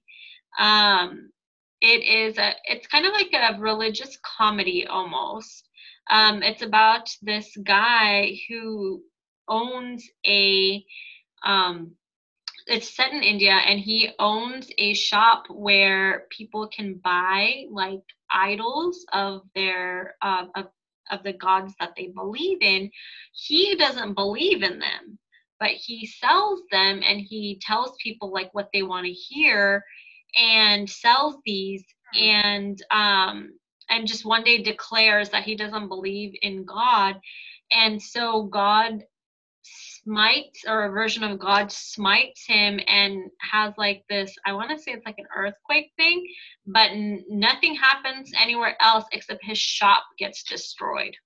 Speaker 1: Um, it is a. It's kind of like a religious comedy almost. Um, it's about this guy who owns a. Um, it's set in India, and he owns a shop where people can buy like idols of their uh, of of the gods that they believe in. He doesn't believe in them, but he sells them, and he tells people like what they want to hear, and sells these, and um and just one day declares that he doesn't believe in God, and so God smites, or a version of God smites him and has like this, I want to say it's like an earthquake thing, but n- nothing happens anywhere else except his shop gets destroyed.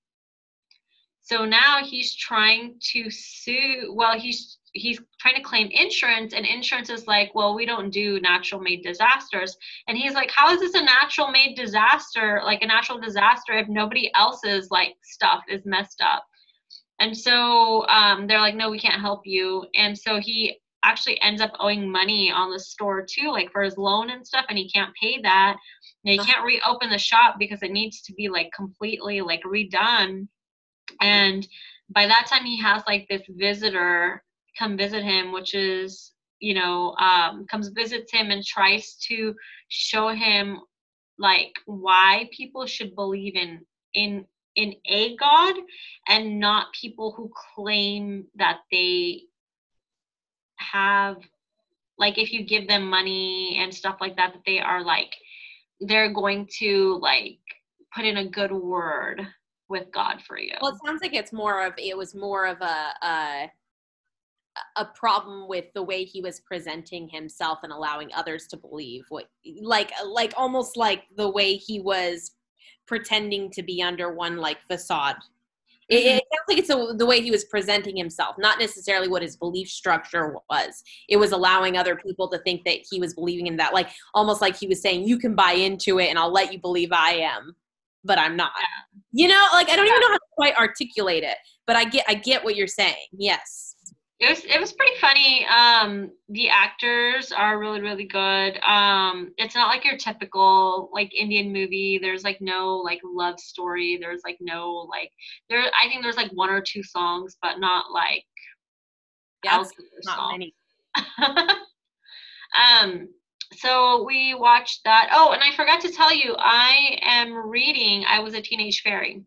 Speaker 1: So now he's trying to sue, well, he's he's trying to claim insurance, and insurance is like, well, we don't do natural made disasters. And he's like, how is this a natural made disaster, like a natural disaster, if nobody else's like stuff is messed up? And so um, they're like, no, we can't help you. And so he actually ends up owing money on the store too, like for his loan and stuff, and he can't pay that. And he can't reopen the shop because it needs to be like completely like redone. And by that time he has like this visitor come visit him, which is, you know, um, comes visits him and tries to show him like why people should believe in in in a god, and not people who claim that they have, like, if you give them money and stuff like that, that they are like, they're going to like put in a good word with God for you.
Speaker 2: Well, it sounds like it's more of it was more of a a, a problem with the way he was presenting himself and allowing others to believe what, like like almost like the way he was pretending to be under one like facade. It,
Speaker 1: Mhm.
Speaker 2: it sounds like it's the, the way he was presenting himself, not necessarily what his belief structure was. It was allowing other people to think that he was believing in that, like almost like he was saying, you can buy into it and I'll let you believe I am, but I'm not.
Speaker 1: Yeah.
Speaker 2: You know, like I don't even know how to quite articulate it, but I get I get what you're saying. Yes.
Speaker 1: It was it was pretty funny. Um, the actors are really really good. Um, it's not like your typical like Indian movie. There's like no like love story. There's like no like there. I think there's like one or two songs, but not like
Speaker 2: That's
Speaker 1: alligator
Speaker 2: not
Speaker 1: songs.
Speaker 2: many.
Speaker 1: um, so we watched that. Oh, and I forgot to tell you, I am reading I Was a Teenage Fairy.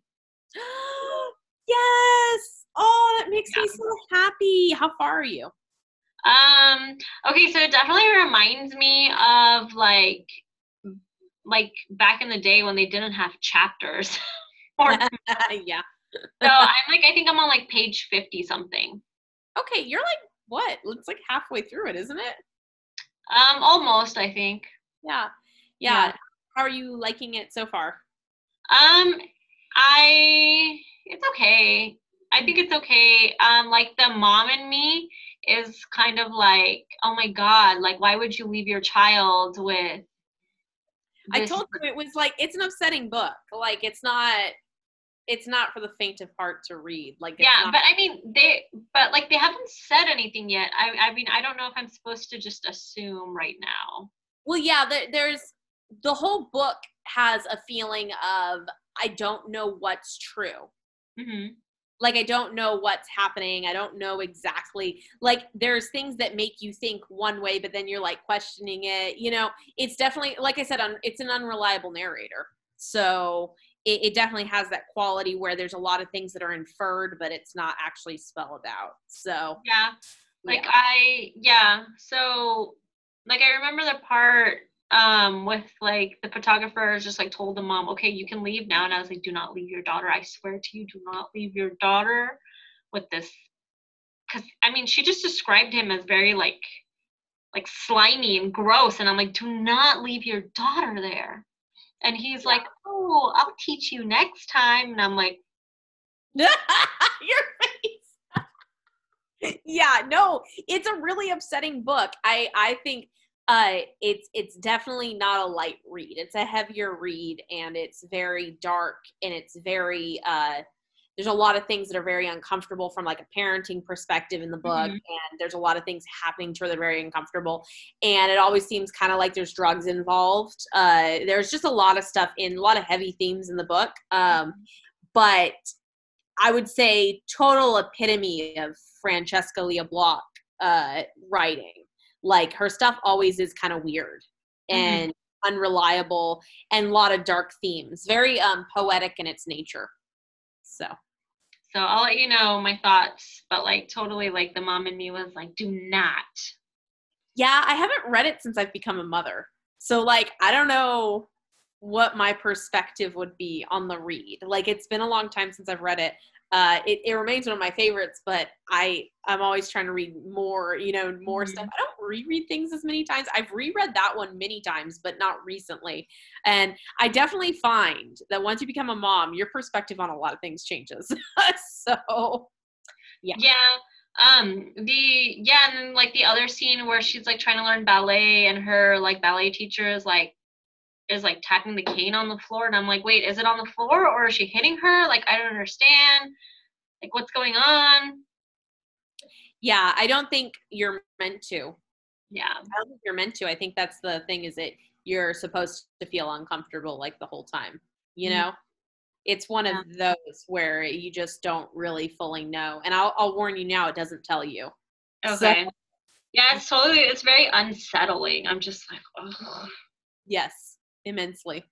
Speaker 2: Yes. Oh, that makes
Speaker 1: Yeah.
Speaker 2: me so happy. How far are you?
Speaker 1: Um, okay, so it definitely reminds me of like like back in the day when they didn't have chapters. Or
Speaker 2: yeah.
Speaker 1: So I'm like, I think I'm on like page fifty something.
Speaker 2: Okay, you're like what? Looks like halfway through it, isn't it?
Speaker 1: Um, almost, I think.
Speaker 2: Yeah. Yeah.
Speaker 1: Yeah.
Speaker 2: How are you liking it so far?
Speaker 1: Um, I it's okay. I think it's okay. Um, like the mom in me is kind of like, oh my God, like why would you leave your child with
Speaker 2: I
Speaker 1: this?
Speaker 2: told you it was like it's an upsetting book. Like it's not it's not for the faint of heart to read. Like it's
Speaker 1: Yeah,
Speaker 2: not.
Speaker 1: but I mean they but like they haven't said anything yet. I I mean I don't know if I'm supposed to just assume right now.
Speaker 2: Well, yeah, there, there's the whole book has a feeling of I don't know what's true.
Speaker 1: Mm-hmm.
Speaker 2: Like I don't know what's happening. I don't know exactly. Like there's things that make you think one way, but then you're like questioning it. You know, it's definitely like I said, un, it's an unreliable narrator. So it, it definitely has that quality where there's a lot of things that are inferred, but it's not actually spelled out. So
Speaker 1: Yeah. Like
Speaker 2: yeah.
Speaker 1: I yeah, so like I remember the part um with like the photographers just like told the mom, okay, you can leave now. And I was like, do not leave your daughter. I swear to you, do not leave your daughter with this. Because I mean, she just described him as very like like slimy and gross. And I'm like, do not leave your daughter there. And he's
Speaker 2: Yeah.
Speaker 1: like, oh, I'll teach you next time. And I'm like,
Speaker 2: Your face. Yeah, no, it's a really upsetting book. I I think uh it's it's definitely not a light read. It's a heavier read and it's very dark and it's very uh there's a lot of things that are very uncomfortable from like a parenting perspective in the book,
Speaker 1: mm-hmm.
Speaker 2: and there's a lot of things happening to her that are very uncomfortable, and it always seems kind of like there's drugs involved. Uh there's just a lot of stuff in a lot of heavy themes in the book. Um but I would say total epitome of Francesca Lia Block uh, writing. Like her stuff always is kind of weird and
Speaker 1: Mm-hmm.
Speaker 2: unreliable and a lot of dark themes. Very um, poetic in its nature. So.
Speaker 1: So I'll let you know my thoughts, but like totally like the mom in me was like, do not.
Speaker 2: Yeah, I haven't read it since I've become a mother. So like I don't know what my perspective would be on the read. Like it's been a long time since I've read it. Uh, it, it remains one of my favorites, but I I'm always trying to read more, you know, more
Speaker 1: Mm-hmm.
Speaker 2: stuff. I don't reread things as many times. I've reread that one many times, but not recently. And I definitely find that once you become a mom, your perspective on a lot of things changes. So yeah.
Speaker 1: Yeah. Um, the yeah, and then like the other scene where she's like trying to learn ballet and her like ballet teacher is like is like tapping the cane on the floor and I'm like, wait, is it on the floor or is she hitting her? Like I don't understand. Like what's going on?
Speaker 2: Yeah, I don't think you're meant to.
Speaker 1: Yeah.
Speaker 2: I don't think you're meant to. I think that's the thing is that you're supposed to feel uncomfortable like the whole time. You
Speaker 1: Mm-hmm.
Speaker 2: know? It's one of
Speaker 1: Yeah.
Speaker 2: those where you just don't really fully know. And I'll I'll warn you now, it doesn't tell you. So
Speaker 1: Okay. Yeah, it's totally it's very unsettling. I'm just like, oh.
Speaker 2: yes, immensely.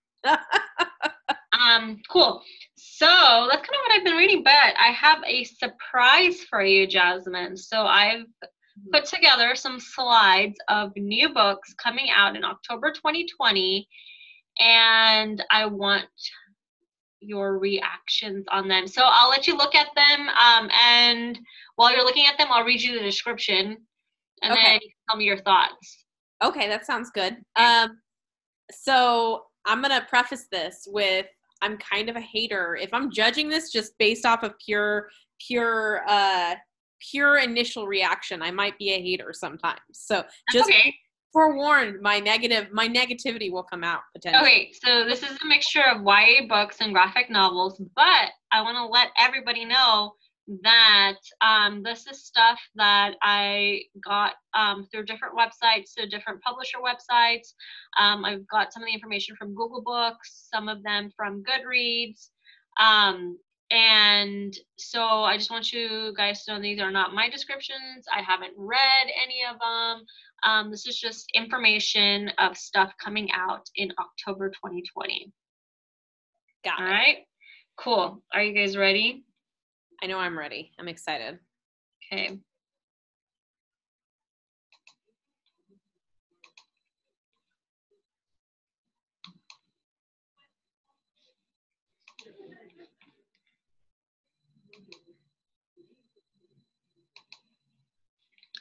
Speaker 1: Um, cool. So that's kind of what I've been reading, but I have a surprise for you, Jasmine. So I've put together some slides of new books coming out in October twenty twenty, and I want your reactions on them. So I'll let you look at them, um, and while you're looking at them, I'll read you the description, and
Speaker 2: Okay.
Speaker 1: then you can tell me your thoughts.
Speaker 2: Okay, that sounds good. Um so I'm gonna preface this with I'm kind of a hater. If I'm judging this just based off of pure pure uh pure initial reaction, I might be a hater sometimes. So
Speaker 1: That's
Speaker 2: just
Speaker 1: okay.
Speaker 2: forewarned, my negative my negativity will come out potentially.
Speaker 1: Okay, so this is a mixture of Y A books and graphic novels, but I want to let everybody know that um, this is stuff that I got um, through different websites, so different publisher websites. Um, I've got some of the information from Google Books, some of them from Goodreads. Um, and so I just want you guys to know these are not my descriptions. I haven't read any of them. Um, this is just information of stuff coming out in October twenty twenty.
Speaker 2: Got
Speaker 1: All
Speaker 2: it.
Speaker 1: right, cool. Are you guys ready?
Speaker 2: I know I'm ready. I'm excited.
Speaker 1: Okay.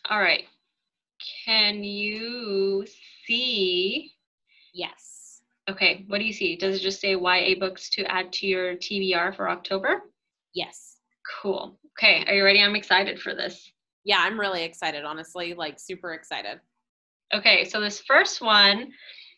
Speaker 1: All right. Can you see?
Speaker 2: Yes.
Speaker 1: Okay, what do you see? Does it just say Y A books to add to your T B R for October?
Speaker 2: Yes.
Speaker 1: Cool. Okay, are you ready? I'm excited for this.
Speaker 2: Yeah, I'm really excited, honestly, like super excited.
Speaker 1: Okay, so this first one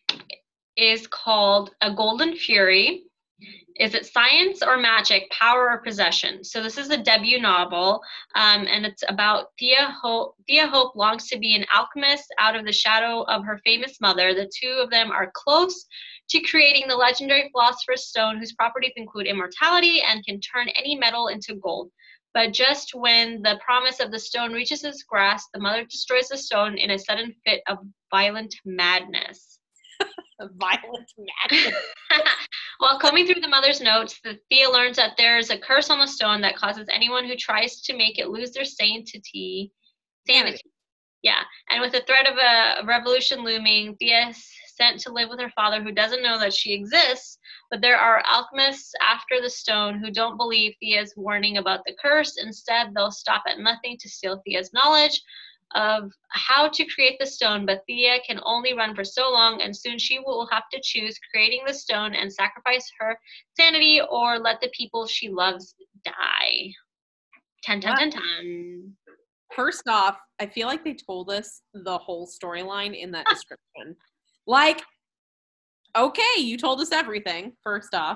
Speaker 1: is called A Golden Fury. Is it science or magic, power or possession? So this is a debut novel, um, and it's about Thea Hope. Thea Hope longs to be an alchemist out of the shadow of her famous mother. The two of them are close to creating the legendary Philosopher's Stone, whose properties include immortality and can turn any metal into gold. But just when the promise of the stone reaches his grasp, the mother destroys the stone in a sudden fit of violent madness.
Speaker 2: A violent madness.
Speaker 1: While combing through the mother's notes, the Thea learns that there's a curse on the stone that causes anyone who tries to make it lose their sanctity. Sanity.
Speaker 2: Sanity.
Speaker 1: Yeah. And with the threat of a revolution looming, Thea is sent to live with her father, who doesn't know that she exists. But there are alchemists after the stone who don't believe Thea's warning about the curse. Instead, they'll stop at nothing to steal Thea's knowledge of how to create the stone, but Thea can only run for so long, and soon she will have to choose creating the stone and sacrifice her sanity, or let the people she loves die. Ten, ten, ten, ten.
Speaker 2: First off, I feel like they told us the whole storyline in that description. Like, okay, you told us everything, first off.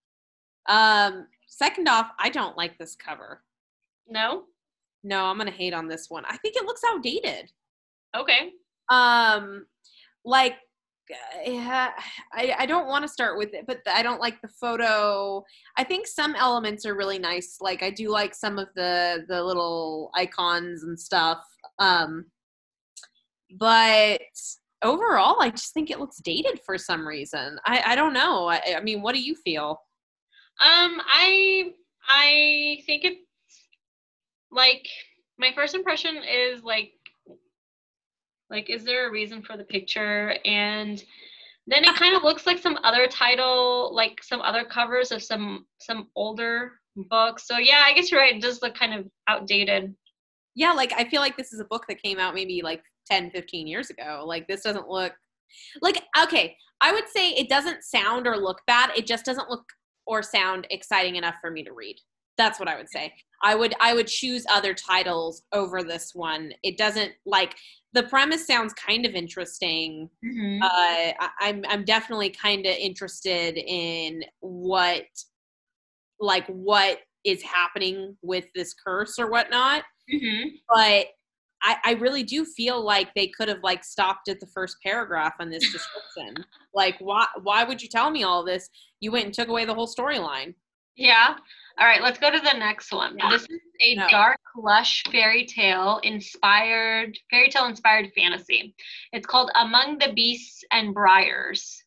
Speaker 2: Um, second off, I don't like this cover.
Speaker 1: No?
Speaker 2: No, I'm gonna hate on this one. I think it looks outdated.
Speaker 1: Okay.
Speaker 2: Um, like, yeah, I, I don't want to start with it, but I don't like the photo. I think some elements are really nice. Like, I do like some of the the little icons and stuff. Um, but overall, I just think it looks dated for some reason. I, I don't know. I, I mean, what do you feel?
Speaker 1: Um, I I think it's like, my first impression is like, like, is there a reason for the picture? And then it kind of looks like some other title, like some other covers of some some older books. So yeah, I guess you're right. It does look kind of outdated.
Speaker 2: Yeah, like, I feel like this is a book that came out maybe like ten, fifteen years ago. Like, this doesn't look like, okay, I would say it doesn't sound or look bad. It just doesn't look or sound exciting enough for me to read. That's what I would say. I would I would choose other titles over this one. It doesn't, like, the premise sounds kind of interesting.
Speaker 1: Mm-hmm.
Speaker 2: Uh, I, I'm I'm definitely kind of interested in what, like, what is happening with this curse or whatnot.
Speaker 1: Mm-hmm.
Speaker 2: But I, I really do feel like they could have, like, stopped at the first paragraph on this description. Like, why why would you tell me all this? You went and took away the whole storyline.
Speaker 1: Yeah. All right, let's go to the next one.
Speaker 2: Yeah.
Speaker 1: This is a
Speaker 2: No.
Speaker 1: dark, lush fairy tale inspired, fairy tale inspired fantasy. It's called Among the Beasts and Briars.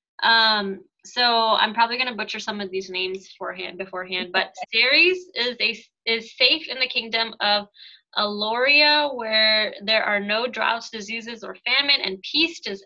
Speaker 1: Um, so I'm probably going to butcher some of these names beforehand, beforehand, but Ceres is a is safe in the kingdom of Aloria, where there are no droughts, diseases, or famine, and peace is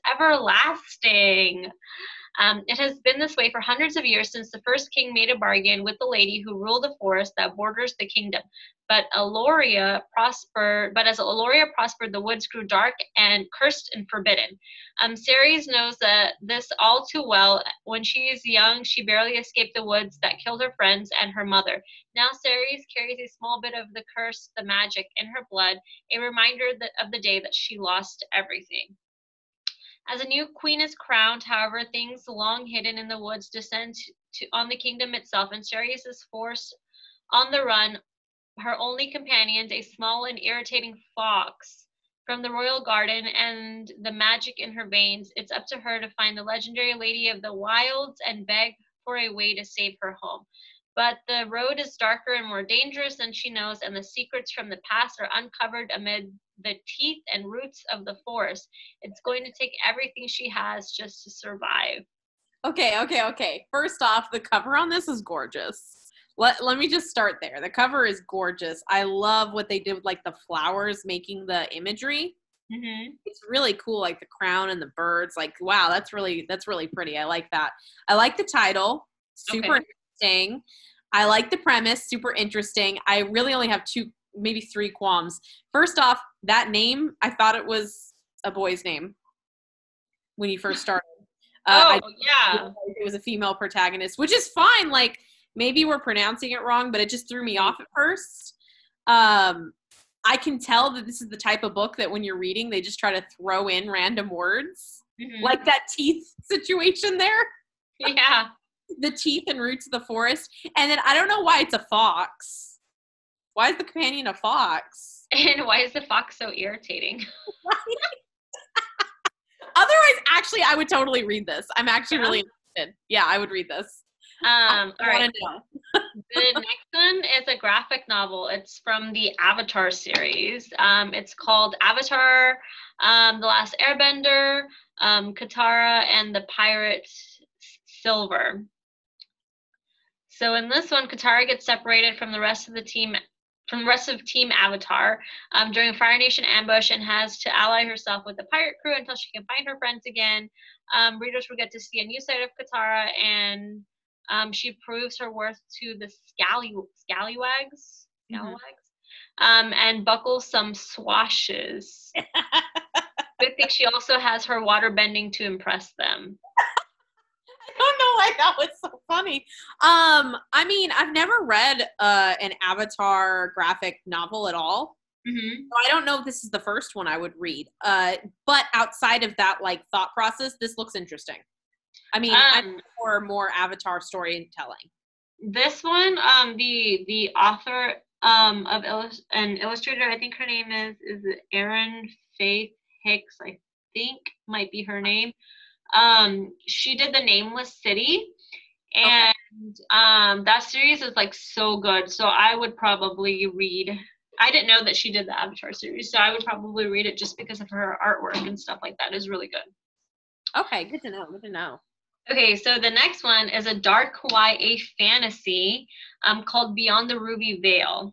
Speaker 1: everlasting. Um, it has been this way for hundreds of years, since the first king made a bargain with the lady who ruled the forest that borders the kingdom. But Aloria prospered. But as Aloria prospered, the woods grew dark and cursed and forbidden. Um, Ceres knows that this all too well. When she is young, she barely escaped the woods that killed her friends and her mother. Now Ceres carries a small bit of the curse, the magic, in her blood, a reminder that, of the day that she lost everything. As a new queen is crowned, however, things long hidden in the woods descend to, on the kingdom itself, and Ceres is forced on the run. Her only companions, a small and irritating fox from the royal garden, and the magic in her veins. It's up to her to find the legendary Lady of the Wilds and beg for a way to save her home. But the road is darker and more dangerous than she knows, and the secrets from the past are uncovered amid the teeth and roots of the forest. It's going to take everything she has just to survive.
Speaker 2: Okay, okay, okay. First off, the cover on this is gorgeous. Let, let me just start there. The cover is gorgeous. I love what they did with, like, the flowers making the imagery.
Speaker 1: Mm-hmm.
Speaker 2: It's really cool, like the crown and the birds. Like, wow, that's really that's really pretty. I like that. I like the title. Super
Speaker 1: Okay.
Speaker 2: interesting. I like the premise. Super interesting. I really only have two, maybe three qualms. First off, that name, I thought it was a boy's name when you first started. Uh,
Speaker 1: oh,
Speaker 2: I
Speaker 1: yeah.
Speaker 2: it was a female protagonist, which is fine. Like, maybe we're pronouncing it wrong, but it just threw me off at first. Um, I can tell that this is the type of book that when you're reading, they just try to throw in random words, mm-hmm. like that teeth situation there.
Speaker 1: Yeah.
Speaker 2: The teeth and roots of the forest. And then I don't know why it's a fox. Why is the companion a fox?
Speaker 1: And why is the fox so irritating?
Speaker 2: Otherwise, actually, I would totally read this. I'm actually yeah. really interested. Yeah, I would read this.
Speaker 1: Um, all right. The next one is a graphic novel. It's from the Avatar series. Um, it's called Avatar, um, The Last Airbender, um, Katara, and the Pirate Silver. So in this one, Katara gets separated from the rest of the team, from the rest of Team Avatar um, during a Fire Nation ambush, and has to ally herself with the pirate crew until she can find her friends again. Um, readers will get to see a new side of Katara, and um, she proves her worth to the scally scallywags, scallywags, mm-hmm. um, and buckles some swashes. I think she also has her water bending to impress them.
Speaker 2: I don't know why that was so funny. Um, I mean, I've never read uh, an Avatar graphic novel at all. Mm-hmm. So I don't know if this is the first one I would read. Uh, but outside of that, like, thought process, this looks interesting. I mean, um, I'm for more Avatar storytelling.
Speaker 1: This one, um, the the author um of illust- an illustrator, I think her name is is Erin Faith Hicks. I think might be her name. Um, she did The Nameless City, and okay. um, that series is like so good. So I would probably read. I didn't know that she did the Avatar series, so I would probably read it just because of her artwork and stuff like that is really good.
Speaker 2: Okay, good to know. Good to know.
Speaker 1: Okay, so the next one is a dark Y A fantasy um, called Beyond the Ruby Veil.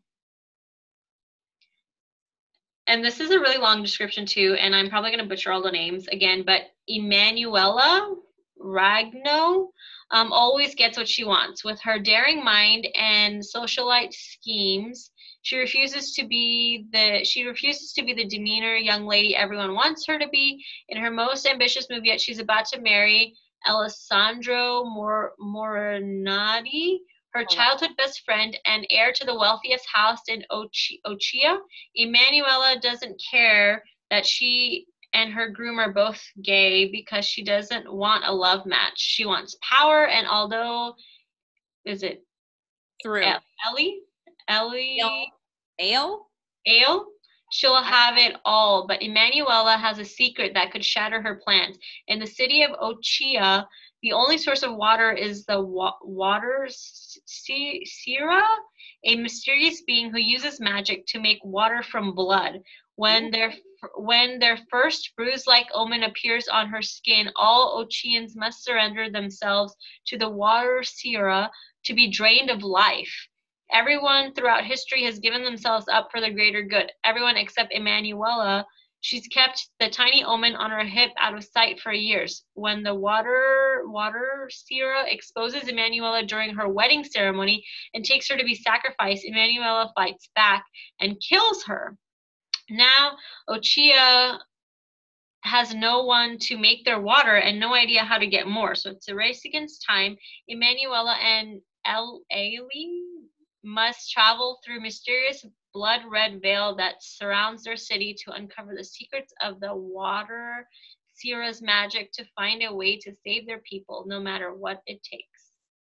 Speaker 1: And this is a really long description too, and I'm probably going to butcher all the names again, but Emanuela Ragno um, always gets what she wants. With her daring mind and socialite schemes, she refuses to be the she refuses to be the demeanor young lady everyone wants her to be. In her most ambitious move yet, she's about to marry Alessandro Mor- Morinati, her childhood best friend and heir to the wealthiest house in Ochi- Ochia. Emanuela doesn't care that she and her groom are both gay because she doesn't want a love match. She wants power, and although, is it
Speaker 2: through
Speaker 1: El- Ellie? Ellie?
Speaker 2: Ale?
Speaker 1: Ale? She'll have it all, but Emanuela has a secret that could shatter her plans. In the city of Ochia, the only source of water is the wa- water Sira, a mysterious being who uses magic to make water from blood. When their when their first bruise-like omen appears on her skin, all Ochians must surrender themselves to the water Sira to be drained of life. Everyone throughout history has given themselves up for the greater good. Everyone except Emanuela. She's kept the tiny omen on her hip out of sight for years. When the water water Sira exposes Emanuela during her wedding ceremony and takes her to be sacrificed, Emanuela fights back and kills her. Now, Ochia has no one to make their water and no idea how to get more. So it's a race against time. Emanuela and El Ali must travel through mysterious blood-red veil that surrounds their city to uncover the secrets of the water Sira's magic to find a way to save their people, no matter what it takes.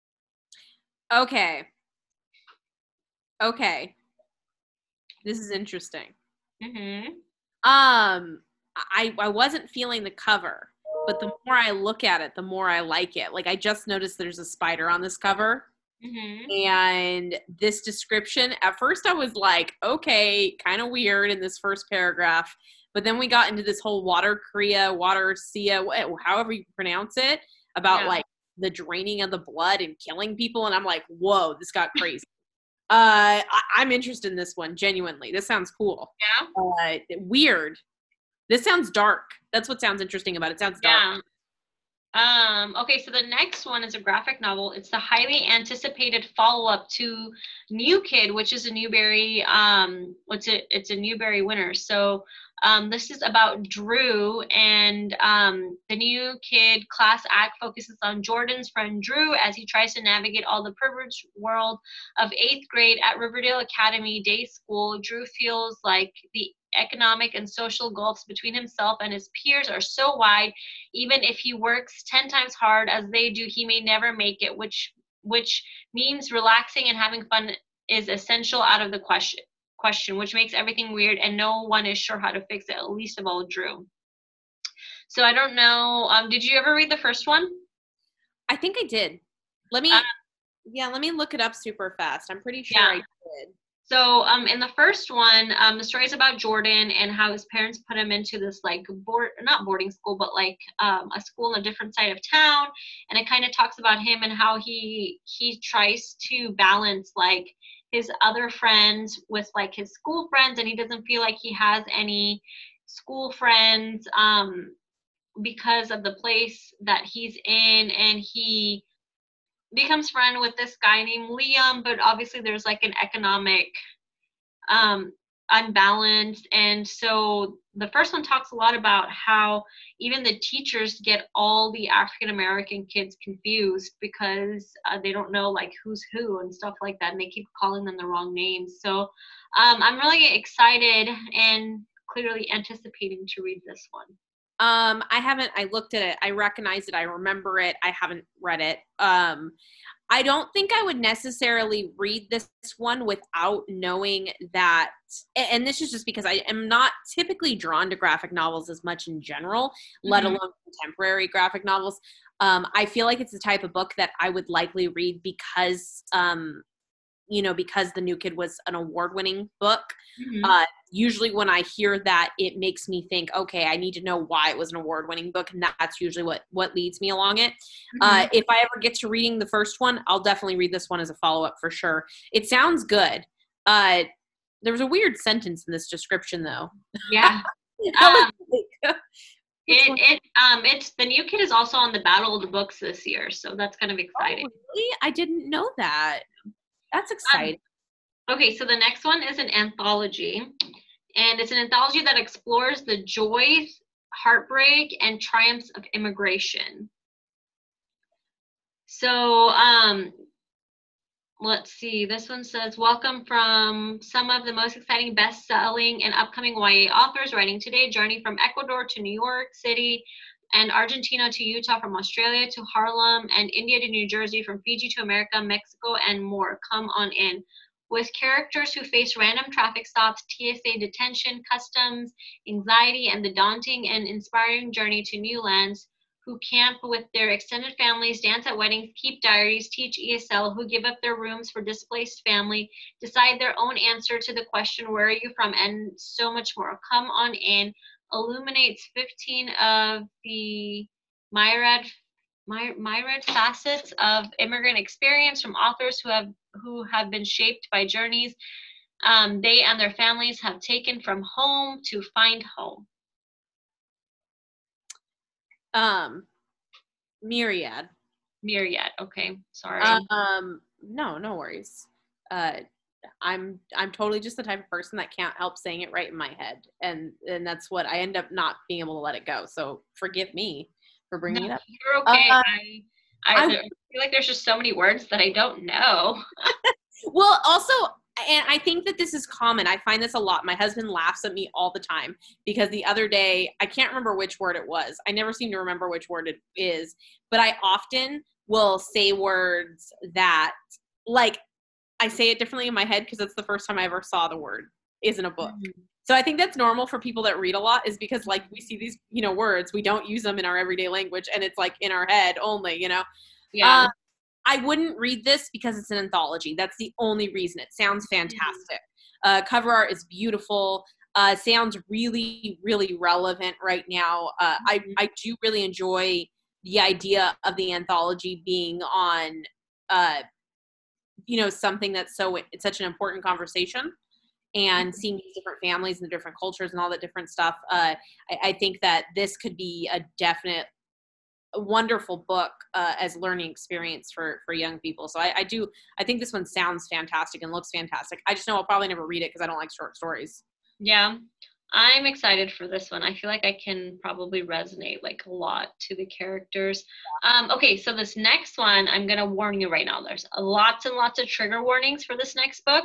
Speaker 2: Okay. Okay. This is interesting.
Speaker 1: Mm-hmm.
Speaker 2: Um, I I wasn't feeling the cover, but the more I look at it, the more I like it. Like, I just noticed there's a spider on this cover. Mm-hmm. And this description, at first I was like, okay, kind of weird in this first paragraph. But then we got into this whole water Kriya, water Sia, however you pronounce it, about yeah. like the draining of the blood and killing people. And I'm like, whoa, this got crazy. uh, I, I'm interested in this one, genuinely. This sounds cool.
Speaker 1: Yeah.
Speaker 2: Uh, weird. This sounds dark. That's what sounds interesting about it. It sounds dark.
Speaker 1: Yeah. Um, okay, so the next one is a graphic novel. It's the highly anticipated follow-up to New Kid, which is a Newbery, um, what's it? It's a Newbery winner. So um, this is about Drew, and um, the New Kid class act focuses on Jordan's friend Drew as he tries to navigate all the privileged world of eighth grade at Riverdale Academy Day School. Drew feels like the economic and social gulfs between himself and his peers are so wide. Even if he works ten times hard as they do, he may never make it, which which means relaxing and having fun is essential out of the question question, which makes everything weird and no one is sure how to fix it, at least of all Drew. So I don't know. Um, did you ever read the first one?
Speaker 2: I think I did. Let me,
Speaker 1: Uh,
Speaker 2: yeah, let me look it up super fast. I'm pretty sure
Speaker 1: yeah.
Speaker 2: I did.
Speaker 1: So um, in the first one, um, the story is about Jordan and how his parents put him into this like board, not boarding school, but like um, a school in a different side of town. And it kind of talks about him and how he he tries to balance like his other friends with like his school friends, and he doesn't feel like he has any school friends um, because of the place that he's in, and he becomes friend with this guy named Liam, but obviously there's like an economic um, unbalanced. And so the first one talks a lot about how even the teachers get all the African American kids confused because uh, they don't know like who's who and stuff like that, and they keep calling them the wrong names. So um, I'm really excited and clearly anticipating to read this one.
Speaker 2: Um, I haven't, I looked at it. I recognize it. I remember it. I haven't read it. Um, I don't think I would necessarily read this one without knowing that, and this is just because I am not typically drawn to graphic novels as much in general, mm-hmm. let alone contemporary graphic novels. Um, I feel like it's the type of book that I would likely read because, um, you know, because The New Kid was an award-winning book. Mm-hmm. Uh, usually when I hear that, it makes me think, okay, I need to know why it was an award-winning book, and that's usually what, what leads me along it. Mm-hmm. Uh, if I ever get to reading the first one, I'll definitely read this one as a follow-up for sure. It sounds good. Uh, there was a weird sentence in this description, though.
Speaker 1: Yeah. um, it, it, um, it's The New Kid is also on the Battle of the Books this year, so that's kind of exciting.
Speaker 2: Oh, really? I didn't know that. That's exciting.
Speaker 1: Um, okay, so the next one is an anthology, and it's an anthology that explores the joys, heartbreak, and triumphs of immigration. So um, let's see, this one says, welcome from some of the most exciting best-selling and upcoming Y A authors writing today, journey from Ecuador to New York City, and Argentina to Utah, from Australia to Harlem, and India to New Jersey, from Fiji to America, Mexico, and more. Come on in. With characters who face random traffic stops, T S A detention, customs, anxiety, and the daunting and inspiring journey to new lands, who camp with their extended families, dance at weddings, keep diaries, teach E S L, who give up their rooms for displaced family, decide their own answer to the question, where are you from, and so much more. Come on in. Illuminates fifteen of the myriad my, myriad facets of immigrant experience from authors who have who have been shaped by journeys um, they and their families have taken from home to find home.
Speaker 2: Um, Myriad.
Speaker 1: Myriad. Okay, sorry.
Speaker 2: Um, no, no worries. Uh, I'm I'm totally just the type of person that can't help saying it right in my head, and and that's what I end up not being able to let it go. So forgive me for bringing
Speaker 1: no,
Speaker 2: it up.
Speaker 1: You're okay. Uh, I, I,
Speaker 2: I
Speaker 1: I feel like there's just so many words that I don't know.
Speaker 2: Well, also, and I think that this is common. I find this a lot. My husband laughs at me all the time because the other day, I can't remember which word it was. I never seem to remember which word it is, but I often will say words that, like, I say it differently in my head because it's the first time I ever saw the word is in a book. Mm-hmm. So I think that's normal for people that read a lot, is because like we see these, you know, words, we don't use them in our everyday language, and it's like in our head only, you know?
Speaker 1: Yeah.
Speaker 2: Uh, I wouldn't read this because it's an anthology. That's the only reason. It sounds fantastic. Uh, cover art is beautiful. Uh, sounds really, really relevant right now. Uh, I, I do really enjoy the idea of the anthology being on, uh, you know, something that's so, it's such an important conversation, and seeing these different families and the different cultures and all that different stuff. Uh, I, I think that this could be a definite a wonderful book uh, as learning experience for for young people. So I, I do I think this one sounds fantastic and looks fantastic. I just know I'll probably never read it because I don't like short stories.
Speaker 1: Yeah, I'm excited for this one. I feel like I can probably resonate like a lot to the characters. Um, okay, so this next one, I'm gonna warn you right now. There's lots and lots of trigger warnings for this next book,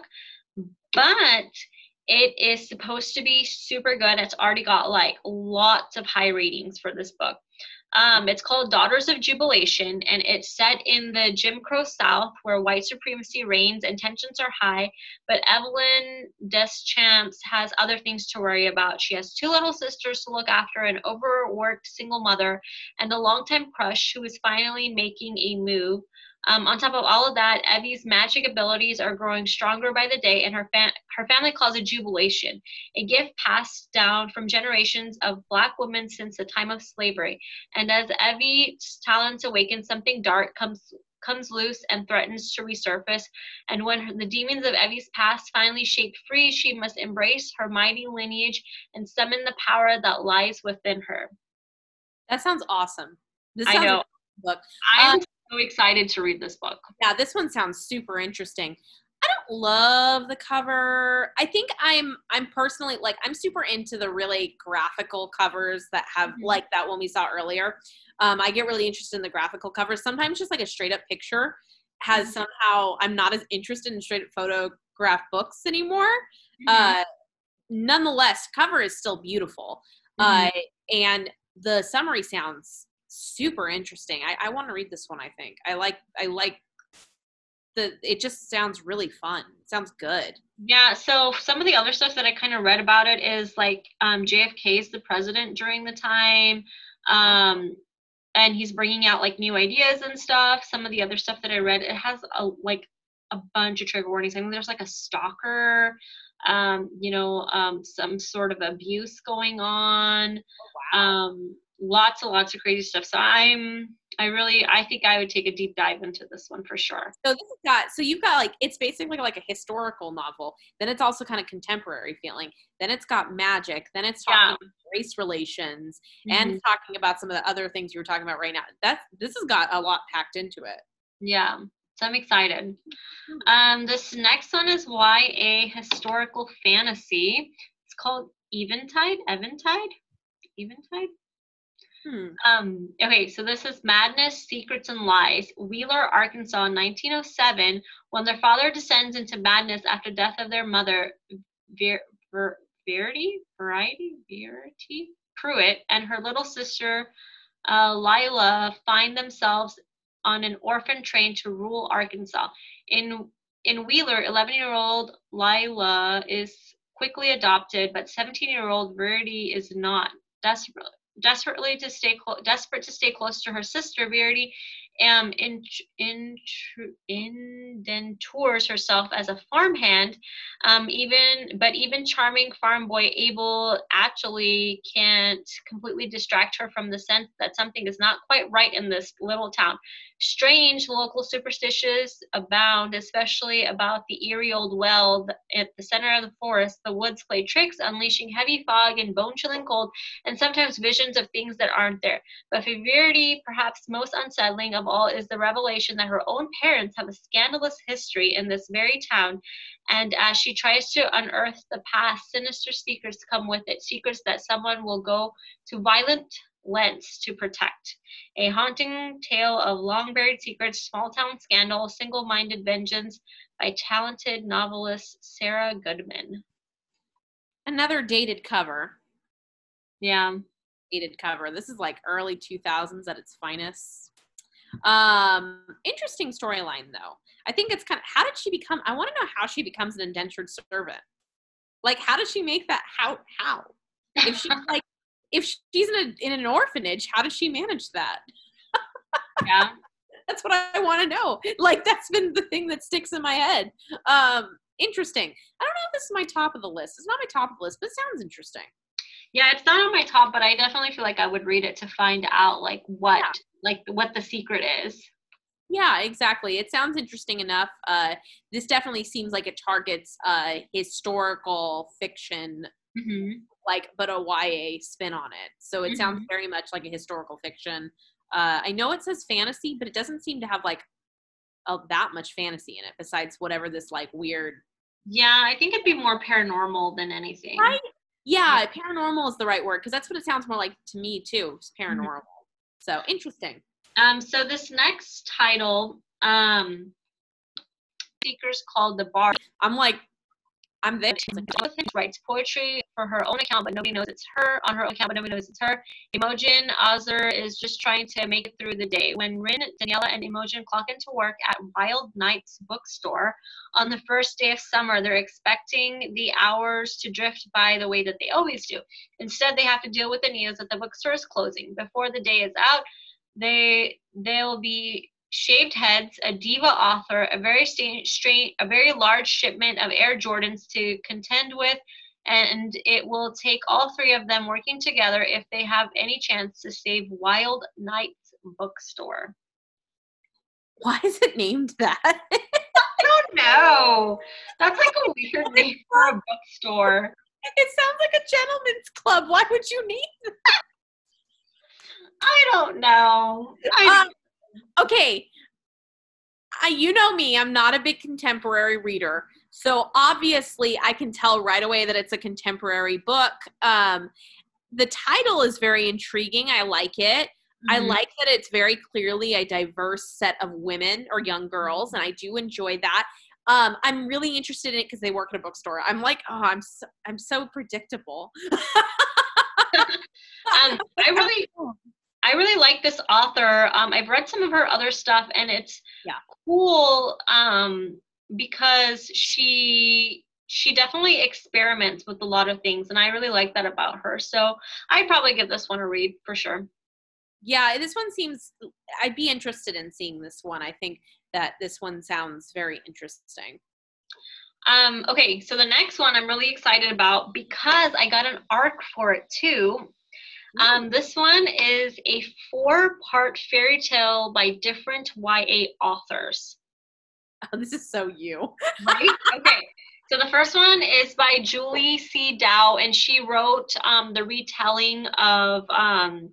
Speaker 1: but it is supposed to be super good. It's already got like lots of high ratings for this book. Um, it's called Daughters of Jubilation, and it's set in the Jim Crow South where white supremacy reigns and tensions are high, but Evelyn Deschamps has other things to worry about. She has two little sisters to look after, an overworked single mother, and a longtime crush who is finally making a move. Um, on top of all of that, Evie's magic abilities are growing stronger by the day, and her, fa- her family calls it Jubilation, a gift passed down from generations of Black women since the time of slavery. And as Evie's talents awaken, something dark comes comes loose and threatens to resurface. And when her, the demons of Evie's past finally shake free, she must embrace her mighty lineage and summon the power that lies within her.
Speaker 2: That sounds awesome. This
Speaker 1: I
Speaker 2: sounds
Speaker 1: know.
Speaker 2: like a book.
Speaker 1: I'm
Speaker 2: Uh,
Speaker 1: so excited to read this book.
Speaker 2: yeah, this one sounds super interesting. I don't love the cover. I think I'm I'm personally like I'm super into the really graphical covers that have
Speaker 1: Mhm.
Speaker 2: like that one we saw earlier. Um, I get really interested in the graphical covers. Sometimes just like a straight up picture has
Speaker 1: Mhm.
Speaker 2: somehow I'm not as interested in straight up photograph books anymore.
Speaker 1: Mhm.
Speaker 2: Uh, nonetheless, cover is still beautiful.
Speaker 1: Mhm.
Speaker 2: Uh, and the summary sounds super interesting. I, I want to read this one. I think I like I like the. It just sounds really fun. It sounds good.
Speaker 1: Yeah, so some of the other stuff that I kind of read about it is like um, J F K is the president during the time, um, and he's bringing out like new ideas and stuff. Some of the other stuff that I read, it has a like a bunch of trigger warnings. I think there's like a stalker, um, you know, um, some sort of abuse going on, um, lots and lots of crazy stuff. So I'm, I really, I think I would take a deep dive into this one for sure.
Speaker 2: So this has got so you've got like it's basically like a historical novel. Then it's also kind of contemporary feeling. Then it's got magic. Then it's talking
Speaker 1: Yeah.
Speaker 2: about race relations
Speaker 1: Mhm.
Speaker 2: and talking about some of the other things you were talking about right now. That's this has got a lot packed into it.
Speaker 1: Yeah, so I'm excited. Um, this next one is Y A historical fantasy. It's called Eventide. Eventide? Eventide?
Speaker 2: Hmm.
Speaker 1: Um, okay, so this is Madness, Secrets, and Lies. Wheeler, Arkansas, nineteen oh seven, when their father descends into madness after death of their mother, Ver- Ver- Verity? Variety? Verity? Pruitt, and her little sister, uh, Lila, find themselves on an orphan train to rural Arkansas. In in Wheeler, eleven-year-old Lila is quickly adopted, but seventeen-year-old Verity is not. Desperate, desperately to stay clo- desperate to stay close to her sister, Verity um, in, in, indentures herself as a farmhand. Um, even but even charming farm boy Abel actually can't completely distract her from the sense that something is not quite right in this little town. Strange local superstitions abound, especially about the eerie old well at the center of the forest. The woods play tricks, unleashing heavy fog and bone-chilling cold, and sometimes visions of things that aren't there. But for Verity, perhaps most unsettling of all is the revelation that her own parents have a scandalous history in this very town, and as she tries to unearth the past, sinister secrets come with it, secrets that someone will go to violent lengths to protect. A haunting tale of long-buried secrets, small-town scandal, single-minded vengeance by talented novelist Sarah Goodman.
Speaker 2: Another dated cover.
Speaker 1: Yeah.
Speaker 2: Dated cover. This is like early two thousands at its finest. Um, interesting storyline though. I think it's kind of how did she become? I want to know how she becomes an indentured servant. Like, how does she make that? How? How? If she like, if she's in a in an orphanage, how does she manage that?
Speaker 1: Yeah.
Speaker 2: That's what I want to know. Like, that's been the thing that sticks in my head. Um, interesting. I don't know if this is my top of the list. It's not my top of the list, but it sounds interesting.
Speaker 1: Yeah, it's not on my top, but I definitely feel like I would read it to find out like what
Speaker 2: Yeah.
Speaker 1: like what the secret is.
Speaker 2: Yeah, exactly. It sounds interesting enough. Uh, this definitely seems like it targets uh, historical fiction,
Speaker 1: Mm-hmm.
Speaker 2: like, but a Y A spin on it. So it sounds
Speaker 1: Mm-hmm.
Speaker 2: very much like a historical fiction Uh, I know it says fantasy, but it doesn't seem to have like a, that much fantasy in it besides whatever this like weird.
Speaker 1: Yeah, I think it'd be more paranormal than anything.
Speaker 2: Right? Yeah, yeah. Paranormal is the right word because that's what it sounds more like to me too. It's paranormal. Mm-hmm. So interesting.
Speaker 1: Um, so this next title, um, Seekers called the Bar.
Speaker 2: I'm like, I'm there.
Speaker 1: She writes poetry for her own account, but nobody knows it's her. On her own account, but nobody knows it's her. Imogen Azur is just trying to make it through the day. When Rin, Daniela, and Imogen clock into work at Wild Nights bookstore on the first day of summer, they're expecting the hours to drift by the way that they always do. Instead, they have to deal with the news that the bookstore is closing. Before the day is out, they they'll be shaved heads, a diva author, a very strange, a very large shipment of Air Jordans to contend with, and it will take all three of them working together if they have any chance to save Wild Nights bookstore.
Speaker 2: Why is it named that?
Speaker 1: I don't know. That's like a weird name for a bookstore.
Speaker 2: It sounds like a gentleman's club. Why would you need that?
Speaker 1: I don't know. I
Speaker 2: um, okay. I, you know me, I'm not a big contemporary reader. So obviously I can tell right away that it's a contemporary book. Um, the title is very intriguing. I like it. Mm-hmm. I like that it's very clearly a diverse set of women or young girls, and I do enjoy that. Um, I'm really interested in it because they work at a bookstore. I'm like, oh, I'm so, I'm so predictable.
Speaker 1: um, I really... I really like this author. Um, I've read some of her other stuff, and it's
Speaker 2: yeah.
Speaker 1: cool um, because she she definitely experiments with a lot of things, and I really like that about her. So I'd probably give this one a read for sure.
Speaker 2: Yeah, this one seems, I'd be interested in seeing this one. I think that this one sounds very interesting.
Speaker 1: Um, okay, so the next one I'm really excited about because I got an arc for it too. Um, this one is a four-part fairy tale by different Y A authors.
Speaker 2: Oh, this is so you.
Speaker 1: Right? Okay. So the first one is by Julie C. Dow, and she wrote um, the retelling of um,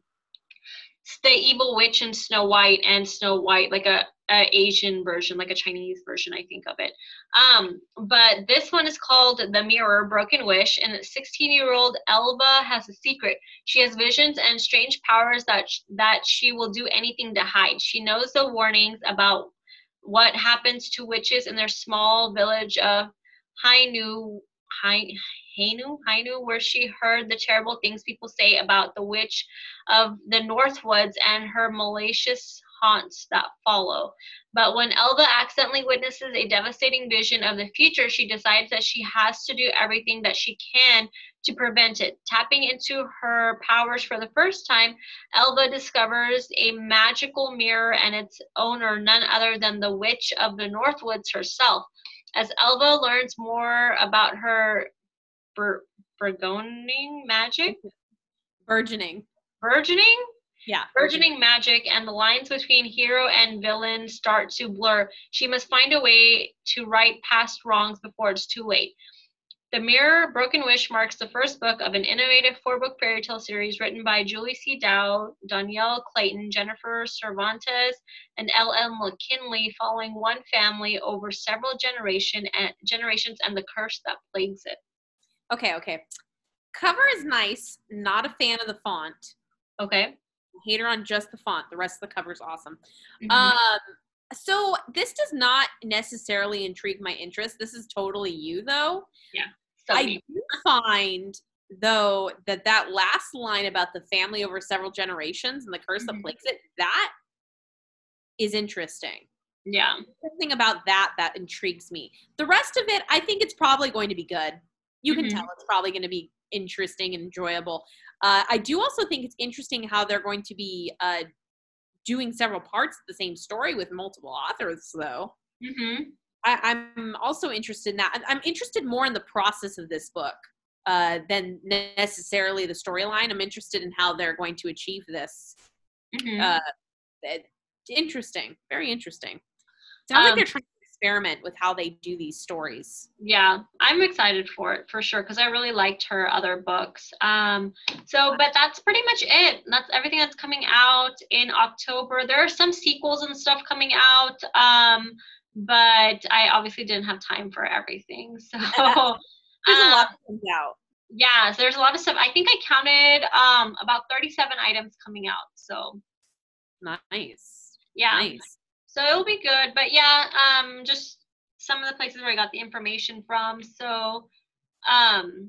Speaker 1: The Evil Witch and Snow White and Snow White, like a, a Asian version, like a Chinese version, I think of it. Um, but this one is called The Mirror, Broken Wish, and sixteen-year-old Elva has a secret. She has visions and strange powers that sh- that she will do anything to hide. She knows the warnings about what happens to witches in their small village of Hainu, Hai, Hainu, Hainu, where she heard the terrible things people say about the witch of the Northwoods and her malicious haunts that follow. But when Elva accidentally witnesses a devastating vision of the future, she decides that she has to do everything that she can to prevent it. Tapping into her powers for the first time, Elva discovers a magical mirror and its owner, none other than the witch of the Northwoods herself. As Elva learns more about her bur- burgeoning magic,
Speaker 2: burgeoning,
Speaker 1: burgeoning,
Speaker 2: yeah,
Speaker 1: burgeoning magic, and the lines between hero and villain start to blur. She must find a way to right past wrongs before it's too late. The Mirror, Broken Wish marks the first book of an innovative four-book fairy tale series written by Julie C. Dow, Danielle Clayton, Jennifer Cervantes, and L L McKinley, following one family over several generation and generations and the curse that plagues it.
Speaker 2: Okay, okay. Cover is nice. Not a fan of the font.
Speaker 1: Okay.
Speaker 2: Hater on just the font. The rest of the cover is awesome.
Speaker 1: Mm-hmm.
Speaker 2: Um, so this does not necessarily intrigue my interest. This is totally you, though.
Speaker 1: Yeah.
Speaker 2: So I do find, though, that that last line about the family over several generations and the curse mm-hmm. that plagues it, that is interesting.
Speaker 1: Yeah.
Speaker 2: Something about that that intrigues me. The rest of it, I think it's probably going to be good. You can mm-hmm. tell it's probably going to be interesting and enjoyable. Uh, I do also think it's interesting how they're going to be uh, doing several parts of the same story with multiple authors, though.
Speaker 1: Mm-hmm.
Speaker 2: I, I'm also interested in that. I'm interested more in the process of this book uh, than necessarily the storyline. I'm interested in how they're going to achieve this. Mm-hmm. Uh, interesting. Very interesting. Sounds um, like they're trying to experiment with how they do these stories.
Speaker 1: Yeah, I'm excited for it for sure because I really liked her other books. Um, so, but that's pretty much it. That's everything that's coming out in October. There are some sequels and stuff coming out, um, but I obviously didn't have time for everything. So,
Speaker 2: There's a lot
Speaker 1: um,
Speaker 2: that comes out.
Speaker 1: yeah, so there's a lot of stuff. I think I counted um, about thirty-seven items coming out. So,
Speaker 2: Nice.
Speaker 1: yeah.
Speaker 2: Nice.
Speaker 1: So it'll be good. But yeah, um, just some of the places where I got the information from. So, um,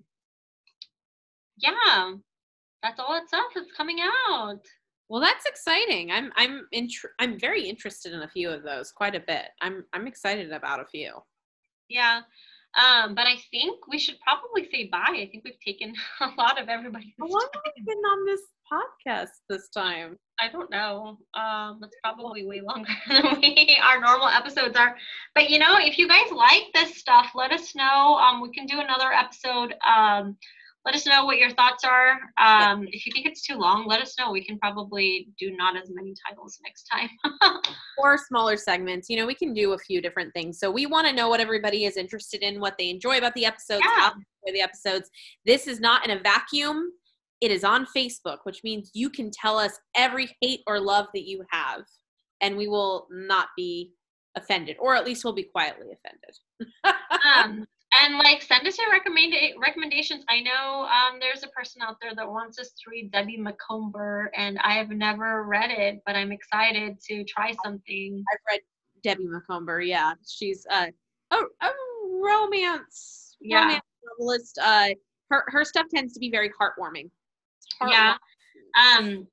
Speaker 1: yeah, that's all that stuff that's coming out.
Speaker 2: Well, that's exciting. I'm I'm intr- I'm very interested in a few of those, quite a bit. I'm I'm excited about a few.
Speaker 1: Yeah. Um, but I think we should probably say bye. I think we've taken a lot of everybody's
Speaker 2: How long
Speaker 1: time.
Speaker 2: have we been on this podcast this time?
Speaker 1: I don't know. Um, that's probably way longer than we our normal episodes are. But you know, if you guys like this stuff, let us know. Um, we can do another episode. Um, let us know what your thoughts are. Um, yeah. If you think it's too long, let us know. We can probably do not as many titles next time.
Speaker 2: Or smaller segments. You know, we can do a few different things. So we want to know what everybody is interested in, what they enjoy about the episodes,
Speaker 1: Yeah.
Speaker 2: how they enjoy the episodes. This is not in a vacuum. It is on Facebook, which means you can tell us every hate or love that you have, and we will not be offended, or at least we'll be quietly offended.
Speaker 1: um, and like, send us your recommend recommendations. I know um, there's a person out there that wants us to read Debbie Macomber, and I have never read it, but I'm excited to try something.
Speaker 2: I've read Debbie Macomber. Yeah, she's uh, a, a romance
Speaker 1: yeah.
Speaker 2: romance novelist. Uh, her her stuff tends to be very heartwarming. heartwarming.
Speaker 1: Yeah. Um.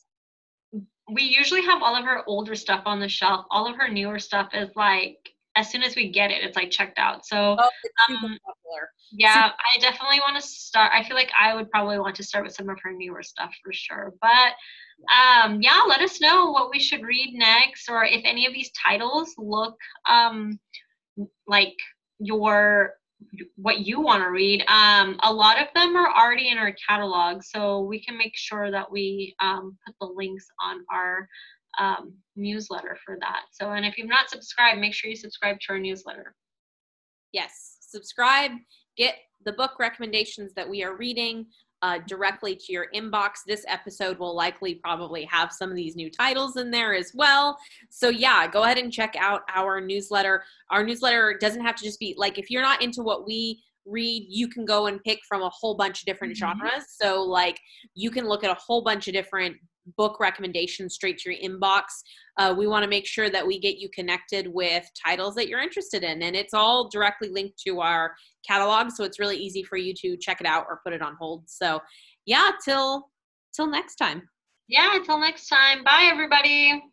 Speaker 1: We usually have all of her older stuff on the shelf. All of her newer stuff is like, as soon as we get it, it's like checked out. So,
Speaker 2: oh, it's super
Speaker 1: um,
Speaker 2: popular.
Speaker 1: Yeah, super- I definitely want to start. I feel like I would probably want to start with some of her newer stuff for sure. But um, yeah, let us know what we should read next, or if any of these titles look um, like your what you want to read. Um, a lot of them are already in our catalog, so we can make sure that we um, put the links on our um, newsletter for that. So, and if you've not subscribed, make sure you subscribe to our newsletter.
Speaker 2: Yes, subscribe, get the book recommendations that we are reading uh, directly to your inbox. This episode will likely probably have some of these new titles in there as well. So yeah, go ahead and check out our newsletter. Our newsletter doesn't have to just be like, if you're not into what we read, you can go and pick from a whole bunch of different mm-hmm. genres. So like you can look at a whole bunch of different book recommendations straight to your inbox. Uh, we want to make sure that we get you connected with titles that you're interested in, and it's all directly linked to our catalog, so it's really easy for you to check it out or put it on hold. So yeah, till till next time.
Speaker 1: Yeah, till next time. Bye, everybody.